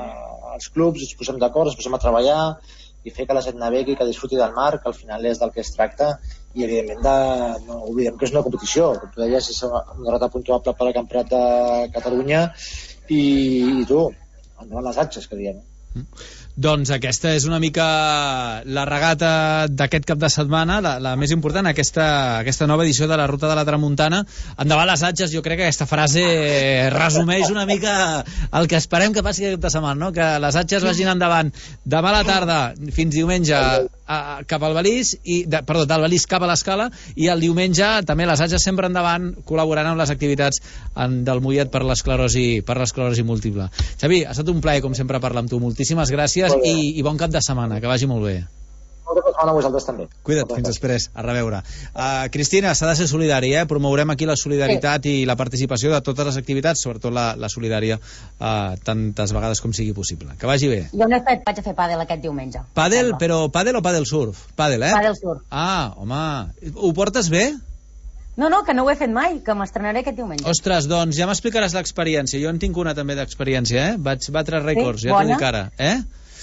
Speaker 16: els clubs ens posem d'acord, ens posem a treballar i fer que la gent navegui, que disfruti del mar, que al final és del que es tracta, i evidentment de, no oblidem que és una competició, com tu deies, és una rata puntuable per al Campionat de Catalunya, i, i tu, endavant les atxes, que diem.
Speaker 7: Mm. Doncs aquesta és una mica la regata d'aquest cap de setmana, la, la més important, aquesta, aquesta nova edició de la Ruta de la Tramuntana. Endavant les atxes, jo crec que aquesta frase resumeix una mica el que esperem que passi aquest cap de setmana, no? Que les atxes vagin endavant demà a la tarda fins diumenge a, a, cap al Balís, i, de, perdó, del Balís cap a l'Escala, i el diumenge també les atxes sempre endavant, col·laborant amb les activitats en, del Mollet per l'esclerosi per l'esclerosi múltiple. Xavi, ha estat un plaer com sempre parlar amb tu, moltíssimes gràcies. I, i bon cap de setmana, que vagi molt bé.
Speaker 16: Bon cap de setmana a vosaltres també.
Speaker 7: Cuida't, fins després, a reveure. Uh, Cristina, s'ha de ser solidari, eh? Promourem aquí la solidaritat sí. i la participació de totes les activitats, sobretot la, la solidària, uh, tantes vegades com sigui possible. Que vagi bé.
Speaker 12: Jo no he fet, vaig a fer pàdel aquest diumenge.
Speaker 7: Pàdel, però pàdel o pàdel surf? Pàdel, eh?
Speaker 12: Pàdel surf.
Speaker 7: Ah, home, ho portes bé?
Speaker 12: No, no, que no ho he fet mai, que m'estrenaré aquest diumenge.
Speaker 7: Ostres, doncs ja m'explicaràs l'experiència. Jo en tinc una també d'experiència, eh? Vaig batre rècords, sí? Ja t'ho dic ara, eh?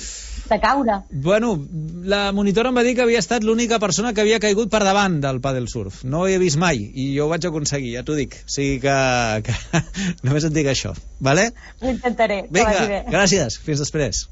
Speaker 12: De caure.
Speaker 7: Bueno, la monitora em va dir que havia estat l'única persona que havia caigut per davant del pàdel surf. No ho he vist mai i jo ho vaig aconseguir, ja t'ho dic. O sigui que, que només et dic això, vale?
Speaker 12: Ho intentaré.
Speaker 7: Vinga, gràcies, fins després.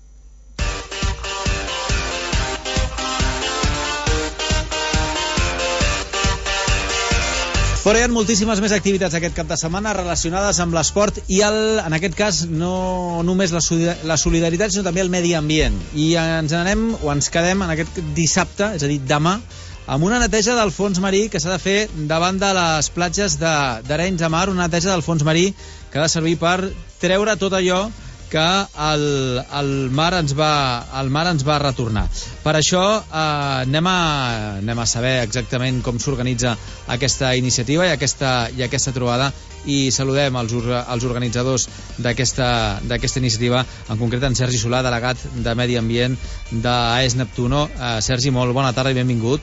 Speaker 7: Però hi ha moltíssimes més activitats aquest cap de setmana relacionades amb l'esport i, el, en aquest cas, no només la, la solidaritat, sinó també el medi ambient. I ens anem, o ens quedem en aquest dissabte, és a dir, demà, amb una neteja del fons marí que s'ha de fer davant de les platges d'Arenys de Mar, una neteja del fons marí que ha de servir per treure tot allò que el, el, mar ens va, el mar ens va retornar. Per això eh, anem, a, anem a saber exactament com s'organitza aquesta iniciativa i aquesta, i aquesta trobada, i saludem els, els organitzadors d'aquesta iniciativa, en concret en Sergi Solà, delegat de Medi Ambient d'A E S Neptuno. Eh, Sergi, molt bona tarda i benvingut.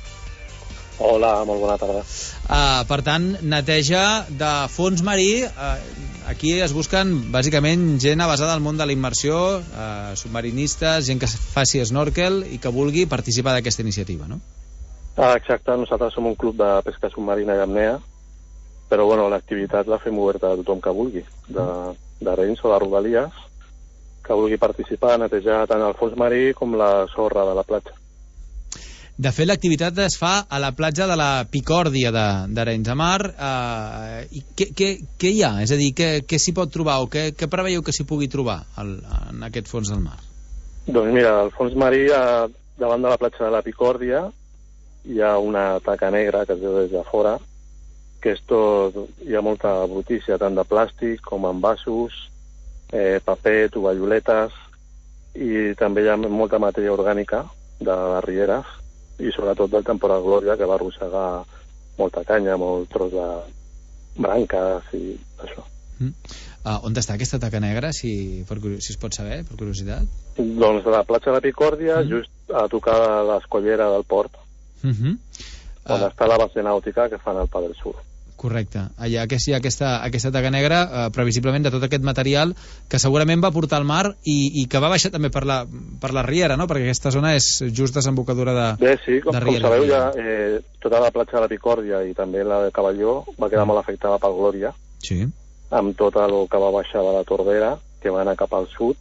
Speaker 17: Hola, molt bona tarda.
Speaker 7: Uh, per tant, neteja de fons marí. Uh, aquí es busquen bàsicament gent avasada al món de la immersió, uh, submarinistes, gent que faci snorkel i que vulgui participar d'aquesta iniciativa, no?
Speaker 17: Ah, exacte, nosaltres som un club de pesca submarina i apnea, però bueno, l'activitat la fem oberta a tothom que vulgui, d'Arenys o de Rodalies, que vulgui participar a netejar tant el fons marí com la sorra de la platja.
Speaker 7: De fet, l'activitat es fa a la platja de la Picòrdia d'Arenys de Mar. Eh, i què, què, què hi ha? És a dir, què, què s'hi pot trobar o què, què preveieu que s'hi pugui trobar al, en aquest fons del mar?
Speaker 17: Doncs mira, al fons marí, a, davant de la platja de la Picòrdia, hi ha una taca negra que es veu des de fora, que és tot, hi ha molta brutícia, tant de plàstic com envasos, eh, paper, tovalloletes, i també hi ha molta matèria orgànica de les rieres, i sobretot del temporal Glòria, que va arrossegar molta canya, molt tros de branques i això.
Speaker 7: Mm. Uh, on està aquesta taca negra, si, per, si es pot saber, per curiositat?
Speaker 17: Doncs a la platja de la Picòrdia, mm. just a tocar l'escollera del port,
Speaker 7: mm -hmm.
Speaker 17: on uh, està la base nàutica que fan el Padel Sur.
Speaker 7: Correcte. Allà que sí, aquesta, aquesta taca negra, eh, previsiblement de tot aquest material que segurament va portar al mar i, i que va baixar també per la, per la riera, no? Perquè aquesta zona és just desembocadura de,
Speaker 17: Bé, sí, com,
Speaker 7: de
Speaker 17: com
Speaker 7: riera.
Speaker 17: sabeu ja, eh, tota la platja de la Picòrdia i també la de Cavalló va quedar mm. molt afectada pel Glòria,
Speaker 7: sí.
Speaker 17: amb tot el que va baixar de la Tordera, que va anar cap al sud,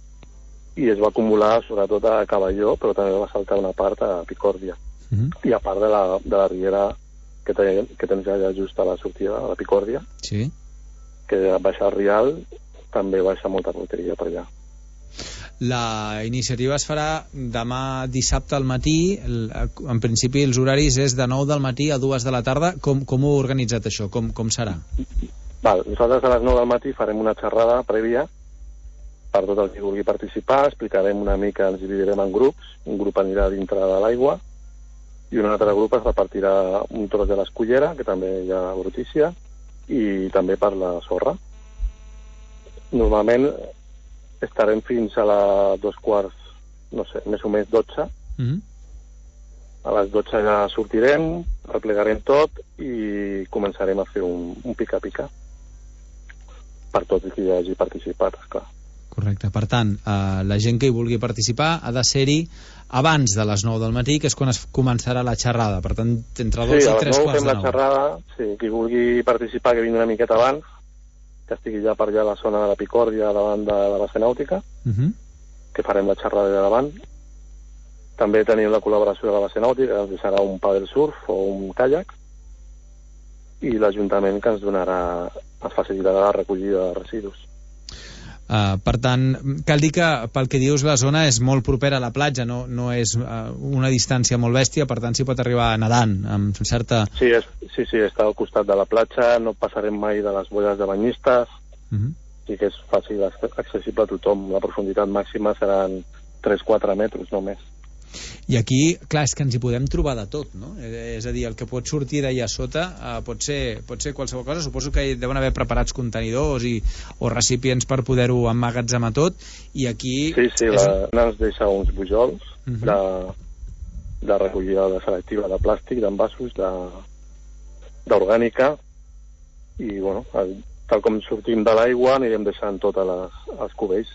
Speaker 17: i es va acumular sobretot a Cavalló, però també va saltar una part a Picòrdia. Mm -hmm. I a part de la, de la riera que, ten, que tens allà just a la sortida de la Picòrdia,
Speaker 7: sí.
Speaker 17: que baixa al Rial, també baixa molta porteria per allà.
Speaker 7: La iniciativa es farà demà dissabte al matí, el, en principi els horaris és de nou del matí a dues de la tarda. Com, com ho heu organitzat això? Com, com serà?
Speaker 17: Val, nosaltres a les nou del matí farem una xerrada prèvia per tot el que vulgui participar, explicarem una mica, ens dividirem en grups, un grup anirà dintre de l'aigua i un altre grup es repartirà un tros de l'escollera, que també hi ha brutícia, i també per la sorra. Normalment estarem fins a les dos quarts, no sé, més o menys dotze.
Speaker 7: Mm-hmm.
Speaker 17: A les dotze ja sortirem, replegarem tot i començarem a fer un, un pica-pica per tot qui hagi participat, esclar.
Speaker 7: Correcte. Per tant, eh, la gent que hi vulgui participar ha de ser-hi abans de les nou del matí, que és quan es començarà la xerrada. Per tant, entre dos
Speaker 17: sí,
Speaker 7: i tres quarts de nou.
Speaker 17: Sí, a les nou fem la xerrada. Sí, qui vulgui participar que vingui una miqueta abans, que estigui ja per allà a la zona de la Picòrdia davant de la base nàutica,
Speaker 7: uh-huh.
Speaker 17: que farem la xerrada de davant. També tenim la col·laboració de la base nàutica, que ens deixarà un paddle surf o un kayak, i l'Ajuntament que ens donarà, ens facilitarà la recollida de residus.
Speaker 7: Uh, per tant, cal dir que pel que dius la zona és molt propera a la platja, no, no és uh, una distància molt bèstia, per tant s'hi pot arribar nedant amb certa...
Speaker 17: Sí, és, sí, sí, està al costat de la platja, no passarem mai de les bolles de banyistes,
Speaker 7: uh-huh.
Speaker 17: sí que és fàcil, accessible a tothom, la profunditat màxima seran tres quatre metres només.
Speaker 7: I aquí, clar, és que ens hi podem trobar de tot, no? És a dir, el que pot sortir d'allà sota uh, pot, ser, pot ser qualsevol cosa. Suposo que hi deuen haver preparats contenidors i, o recipients per poder-ho emmagatzemar tot, i aquí...
Speaker 17: Sí, sí,
Speaker 7: és...
Speaker 17: la, ens deixa uns bujols uh-huh. de, de recollida de selectiva de plàstic, d'envasos, d'orgànica, i, bueno, tal com sortim de l'aigua anirem deixant totes les, els cubells.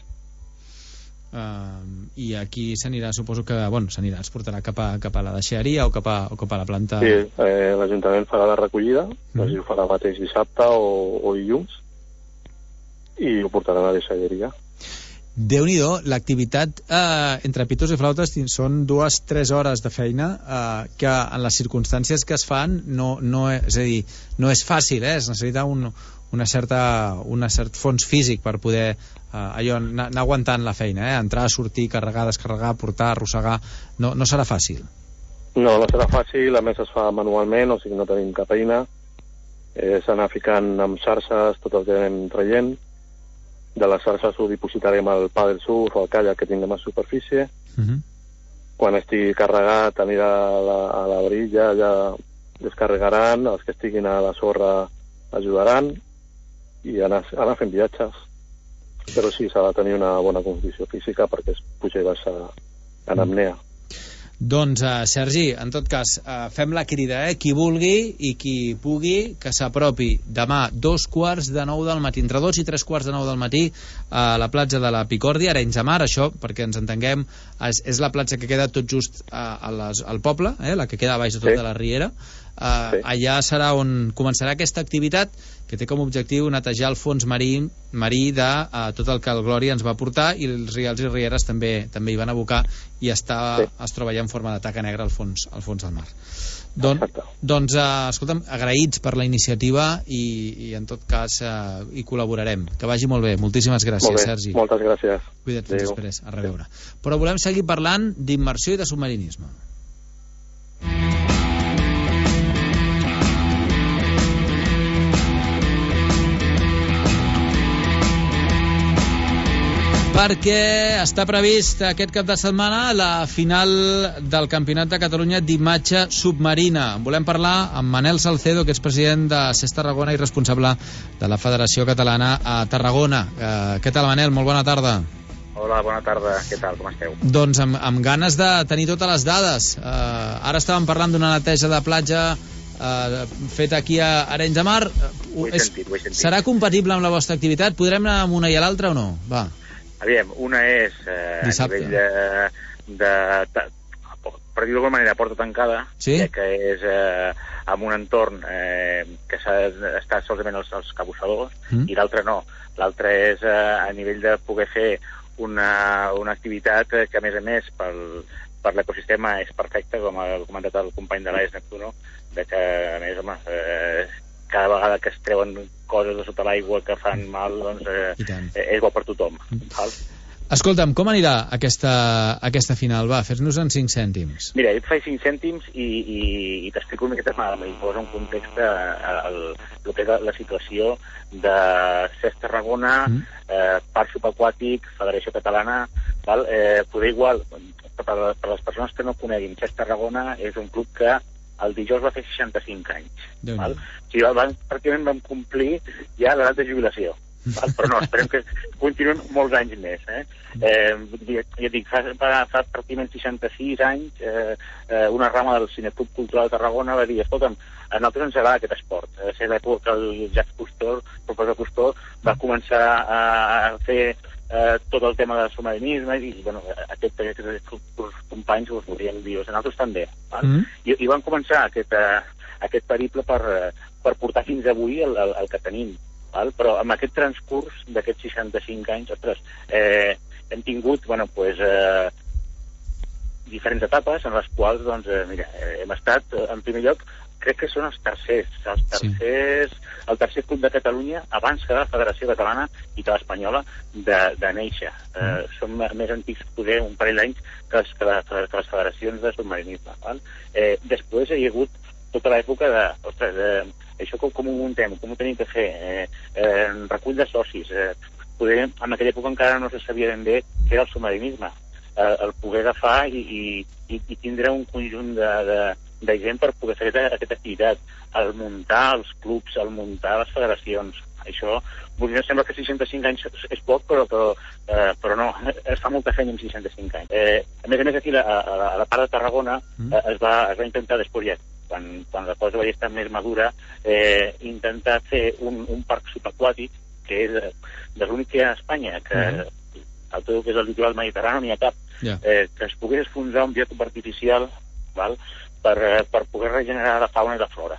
Speaker 7: Uh, i aquí s'anirà, suposo que bueno, s'anirà, es portarà cap a, cap a la deixeria o cap a, o cap a la planta.
Speaker 17: Sí, eh, l'Ajuntament farà la recollida, mm. no sé si ho farà mateix dissabte o, o dilluns, i ho portarà a la deixeria.
Speaker 7: Déu-n'hi-do, l'activitat eh, entre pitos i flautes són dues tres hores de feina eh, que en les circumstàncies que es fan no, no, és, és a dir, no és fàcil, eh? Es necessita un, una certa, una cert fons físic per poder eh, allò, anar, anar aguantant la feina, eh? Entrar, sortir, carregar, descarregar, portar, arrossegar, no, no serà fàcil.
Speaker 17: No, no serà fàcil, a més es fa manualment, o sigui no tenim cap eina, eh, s'anar ficant amb xarxes tot el que anem traient, de la xarxa sud hi dipositarem el paddle surf o el kayak que tinguem a superfície.
Speaker 7: Uh-huh.
Speaker 17: Quan estigui carregat anirà a la, a la brilla, ja descarregaran, els que estiguin a la sorra ajudaran i anar, anar fent viatges. Però sí, s'ha de tenir una bona condició física perquè es puja i baixa en apnea.
Speaker 7: Doncs, uh, Sergi, en tot cas, uh, fem la crida, eh? Qui vulgui i qui pugui, que s'apropi demà dos quarts de nou del matí, entre dos i tres quarts de nou del matí, a la platja de la Picòrdia, Arenys de Mar. Això, perquè ens entenguem, és, és la platja que queda tot just uh, a les, al poble, eh? La que queda a baix de tot sí. de la Riera. Uh, sí. Allà serà on començarà aquesta activitat que té com a objectiu netejar el fons marí, marí de uh, tot el que el Glòria ens va portar, i els rials i rieres també també hi van abocar, i està, sí. es troba ja en forma de taca negra al fons, al fons del mar. Don, doncs, uh, escolta'm, agraïts per la iniciativa i, i en tot cas uh, hi col·laborarem. Que vagi molt bé. Moltíssimes gràcies, molt bé. Sergi.
Speaker 17: Moltes gràcies.
Speaker 7: Cuida't, fins després. A reveure. Però volem seguir parlant d'immersió i de submarinisme. Perquè està previst aquest cap de setmana la final del Campionat de Catalunya d'imatge submarina. Volem parlar amb Manel Salcedo, que és president de C E S Tarragona i responsable de la Federació Catalana a Tarragona. Uh, què tal, Manel? Molt bona tarda.
Speaker 18: Hola, bona tarda. Què tal? Com esteu?
Speaker 7: Doncs amb, amb ganes de tenir totes les dades. Uh, ara estàvem parlant d'una neteja de platja uh, feta aquí a Arenys de Mar. Uh,
Speaker 18: ho he
Speaker 7: és,
Speaker 18: sentit, ho he sentit.
Speaker 7: Serà compatible amb la vostra activitat? Podrem anar amb una i a l'altra o no? Va.
Speaker 18: Aviam, una és eh, a nivell de, de, de per dir-ho d'alguna manera, porta tancada,
Speaker 7: sí?
Speaker 18: que és eh, amb un entorn eh, que s'ha d'estar solament els, els cabussadors, mm. i l'altra no. L'altra és eh, a nivell de poder fer una, una activitat que, a més a més, pel, per l'ecosistema és perfecta, com ha comentat el company de l'A E S Neptuno, de que, a més, home, eh, cada vegada que es treuen coses de sota l'aigua que fan mal, doncs eh, és bo per tothom. Val?
Speaker 7: Escolta'm, com anirà aquesta, aquesta final? Va, fes-nos en cinc cèntims.
Speaker 18: Mira, jo et faig cinc cèntims i, i, i t'explico una miqueta, i poso en context el, el que és la, la situació de C E S Tarragona, mm. eh, Parc Subaquàtic, Federació Catalana, val? Eh, poder igual, per, per les persones que no coneguin, C E S Tarragona és un club que el dijous va fer seixanta-cinc anys. Val? O sigui, van, pràcticament vam complir ja l'edat de jubilació. Val? Però no, esperem que continuïn molts anys més. Eh? Eh, ja dic, fa, fa, fa pràcticament seixanta-sis anys eh, eh, una rama del Cineclub Cultural de Tarragona va dir, escolta'm, a nosaltres ens agrada aquest esport. Va ser l'època que el Jacques Cousteau, el professor Cousteau, va començar a, a fer eh, tot el tema del submarinisme i, bueno, aquest, aquests companys us volien dir, nosaltres també. Val? Mm. I, I van començar aquest, uh, aquest periple per, uh, per portar fins avui el, el, el que tenim. Val? Però amb aquest transcurs d'aquests seixanta-cinc anys, ostres, eh, hem tingut, bueno, pues, eh, diferents etapes en les quals, doncs, eh, mira, hem estat, en primer lloc, crec que són els tercers, els tercers, sí. El tercer club de Catalunya abans que la Federació Catalana i que l'Espanyola de, de néixer. Mm. Eh, som més antics, poder, un parell d'anys que, que, la, que les federacions de submarinisme. Val? Eh, després hi ha hagut tota l'època de, ostres, eh, això com, com ho muntem, com ho tenim que fer, eh, eh, recull de socis, eh, poder, en aquella època encara no se sabia ben bé què era el submarinisme, eh, el poder agafar i, i, i, i tindre un conjunt de, de de gent per poder fer aquesta activitat, el muntar els clubs, el muntar les federacions. Això, potser sembla que seixanta-cinc anys és poc, però, però, eh, però no, es fa molta feina amb seixanta-cinc anys. Eh, a més a més, aquí a, a, a la part de Tarragona eh, es, va, es va intentar després, ja, quan, quan la cosa va estar més madura, eh, intentar fer un, un parc subaquàtic, que és de l'únic que hi ha a Espanya, que uh-huh. el tot que és el litoral mediterrani n'hi ha cap, yeah. eh, que es pogués esfonsar un biòtop artificial, val? Per, per poder regenerar la fauna i la flora.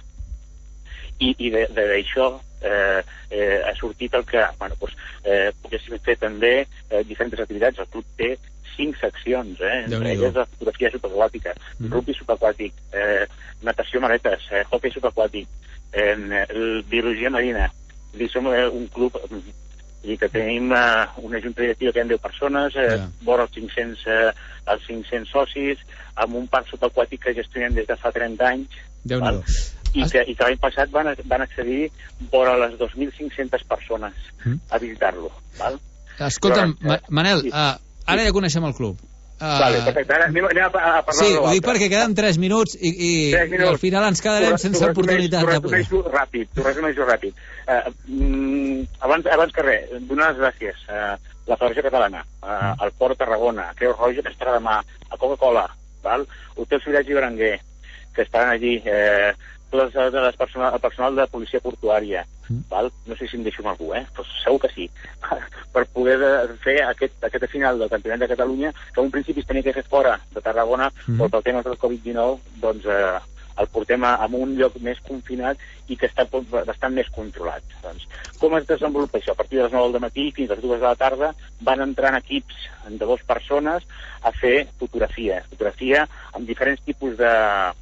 Speaker 18: I, i d'això eh, eh, ha sortit el que, bueno, doncs, eh, poguéssim fer també eh, diferents activitats. El club té cinc seccions, eh, entre elles la fotografia subaquàtica, mm. rugby subaquàtic, eh, natació maletes, eh, hockey subaquàtic, eh, biologia marina. I som eh, un club i que tenim uh, una junta directiva que hi ha deu persones, eh, yeah. vora els cinc-cents, eh, els cinc-cents socis, amb un parc subaquàtic que gestionem des de fa trenta anys.
Speaker 7: Déu-n'hi-do.
Speaker 18: i que, i que l'any passat van, van accedir vora les dos mil cinc-centes persones
Speaker 7: Mm.
Speaker 18: a visitar-lo. Val?
Speaker 7: Escolta'm,
Speaker 18: Llavors,
Speaker 7: Ma- Manel,
Speaker 18: sí.
Speaker 7: uh, ara ja coneixem el club. Uh,
Speaker 18: Vale, perfecte. Ara anem, anem a, a parlar
Speaker 7: sí,
Speaker 18: de
Speaker 7: ho
Speaker 18: l'altre.
Speaker 7: dic perquè queden tres minuts i, i,
Speaker 18: Tres minuts.
Speaker 7: i al final ens quedarem
Speaker 18: T'ho-
Speaker 7: sense
Speaker 18: t'ho
Speaker 7: oportunitat
Speaker 18: resumeixo-
Speaker 7: de poder.
Speaker 18: T'ho resumeixo ràpid, t'ho resumeixo ràpid. Uh, mm, abans, abans que res, donar les gràcies a la Federació Catalana, uh, al Port Tarragona, a Creu Roja, que estarà demà, a Coca-Cola, val? Hotel Sobirats i Berenguer, que estaran allí, eh, tot les, les personal, el personal de policia portuària, val? No sé si em deixo amb algú, eh? Però segur que sí. Per poder de, fer aquest, aquest final del Campionat de Catalunya, que en un principi es tenia que fer fora de Tarragona,
Speaker 7: Mm.
Speaker 18: però pel tema del Covid dinou, doncs eh, el portem a, a un lloc més confinat i que està tot bastant més controlat. Doncs, com es desenvolupa això? A partir de les nou del matí fins a les dues de la tarda van entrant equips de dues persones a fer fotografia. Fotografia amb diferents tipus de,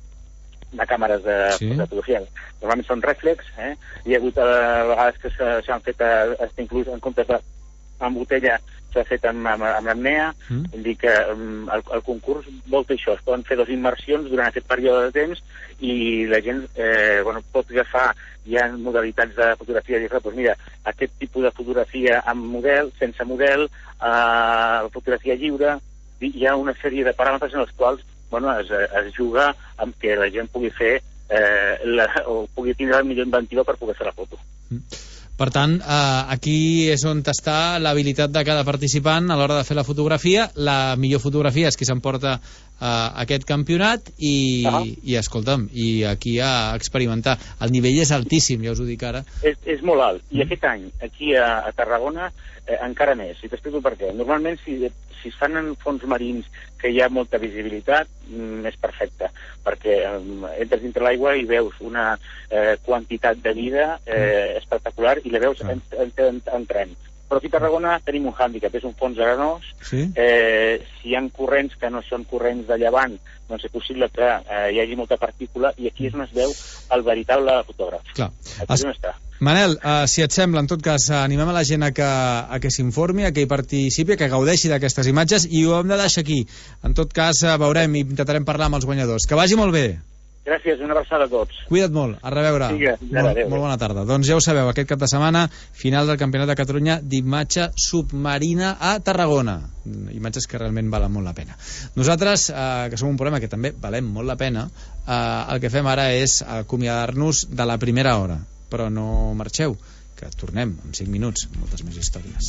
Speaker 18: de càmeres de,
Speaker 7: Sí.
Speaker 18: de fotografia. Normalment són reflex, eh? Hi ha hagut eh, vegades que s'ha- s'han fet, eh, està inclús en comptes de amb botella, s'ha fet amb, amb, amb apnea.
Speaker 7: Mm.
Speaker 18: Vull dir que um, el, el concurs vol fer això, es poden fer dues immersions durant aquest període de temps i la gent eh, bueno, pot agafar, hi ha modalitats de fotografia diferents, doncs mira, aquest tipus de fotografia amb model, sense model, eh, fotografia lliure, i hi ha una sèrie de paràmetres en els quals bueno, es, es juga amb que la gent pugui fer eh, la, o pugui tindre la millor inventiva per poder fer la foto.
Speaker 7: Per tant, eh, aquí és on està l'habilitat de cada participant a l'hora de fer la fotografia. La millor fotografia és qui s'emporta eh, aquest campionat i,
Speaker 18: Ah.
Speaker 7: i escolta'm, i aquí a experimentar. El nivell és altíssim, ja us ho dic ara.
Speaker 18: És, és molt alt. I aquest any, aquí a, a Tarragona, eh, encara més. I t'explico per què. Normalment, si, si es fan en fons marins que hi ha molta visibilitat, mm, és perfecte, perquè eh, entres dintre l'aigua i veus una eh, quantitat de vida eh, espectacular i la veus en, en, en, en tren. Però aquí a Tarragona tenim un hàndicap, és un fons arenós.
Speaker 7: Sí?
Speaker 18: Eh, si hi ha corrents que no són corrents de llevant, doncs és possible que eh, hi hagi molta partícula i aquí és on es veu el veritable fotògraf.
Speaker 7: Clar.
Speaker 18: Aquí és on està.
Speaker 7: Manel, uh, si et sembla, en tot cas, uh, animem a la gent a que, a que s'informi, a que hi participi, a que gaudeixi d'aquestes imatges i ho hem de deixar aquí. En tot cas, uh, veurem i intentarem parlar amb els guanyadors. Que vagi molt bé.
Speaker 18: Gràcies, una abraçada a tots.
Speaker 7: Cuida't molt, a reveure.
Speaker 18: Vinga,
Speaker 7: molt,
Speaker 18: adéu.
Speaker 7: molt bona tarda. Doncs ja ho sabeu, aquest cap de setmana, final del Campionat de Catalunya d'imatge submarina a Tarragona. Imatges que realment valen molt la pena. Nosaltres, eh, que som un programa que també valem molt la pena, eh, el que fem ara és acomiadar-nos de la primera hora. Però no marxeu, que tornem en cinc minuts, moltes més històries.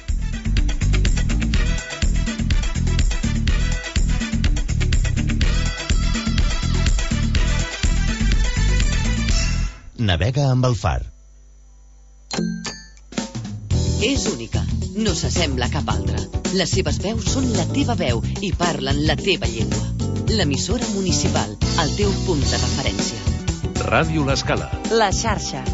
Speaker 6: Navega amb el far.
Speaker 19: És única, no s'assembla a cap altra. Les seves veus són la teva veu i parlen la teva llengua. L'emissora municipal, el teu punt de referència.
Speaker 20: Ràdio L'Escala.
Speaker 1: La xarxa.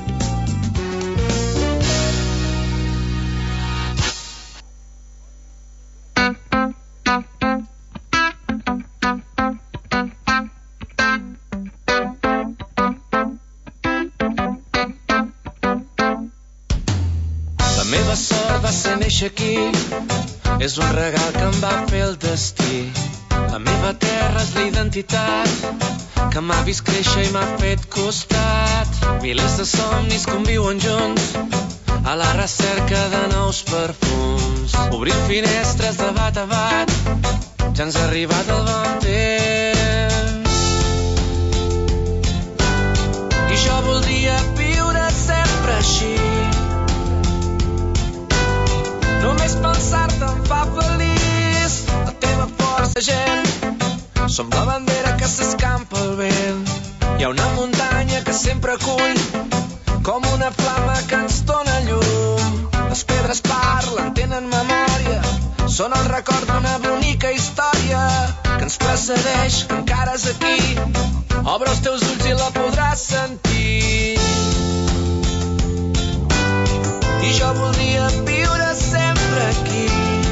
Speaker 21: La meva sort va ser néixer aquí, és un regal que em va fer el destí. La meva terra és la identitat que m'ha vist créixer i m'ha fet costat. Milers de somnis conviuen junts a la recerca de nous perfums. Obrim finestres de bat a bat, ja ens ha arribat el bon temps. I jo voldria viure sempre així. Només pensar-te em fa feliç. La teva força, gent, som la bandera que s'escampa al vent. Hi ha una muntanya que sempre acull, com una flama que ens dóna llum. Les pedres parlen, tenen memòria, són el record d'una bonica història que ens precedeix, que encara és aquí. Obre els teus ulls i la podràs sentir. I jo voldria viure sempre aquí.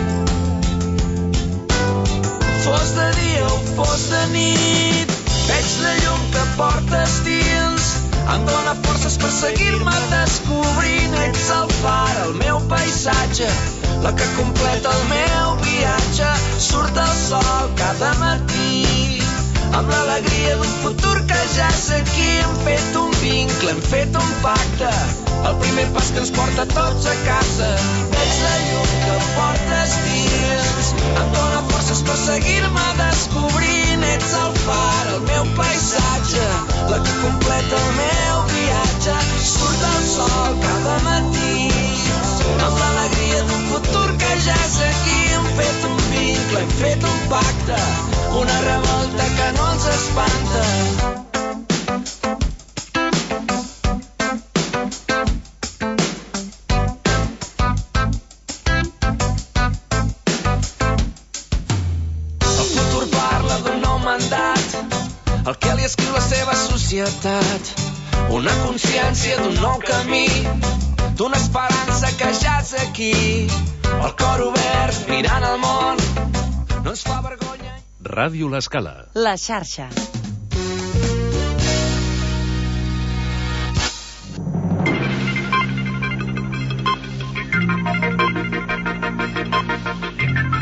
Speaker 21: Fos de dia o fos de nit, veig la llum que portes dins. Em dóna forces per seguir-me descobrint. Ets el far, el meu paisatge, la que completa el meu viatge. Surt el sol cada matí, amb l'alegria d'un futur que ja és aquí. Hem fet un vincle, hem fet un pacte, el primer pas que ens porta tots a casa. Veig la llum que portes dins, em dóna forces per seguir-me descobrint. Ets el far, el meu paisatge, la que completa el meu viatge. Surt el sol cada matí, amb l'alegria d'un futur que ja és aquí. Hem fet un vincle, hem fet un pacte, una revolta que no ens espanta. El futur parla d'un nou mandat, el que li escriu la seva societat, una consciència d'un nou camí, d'una esperança que ja és aquí. El cor obert, mirant el món, no ens fa vergonya.
Speaker 20: Ràdio L'Escala.
Speaker 1: La xarxa.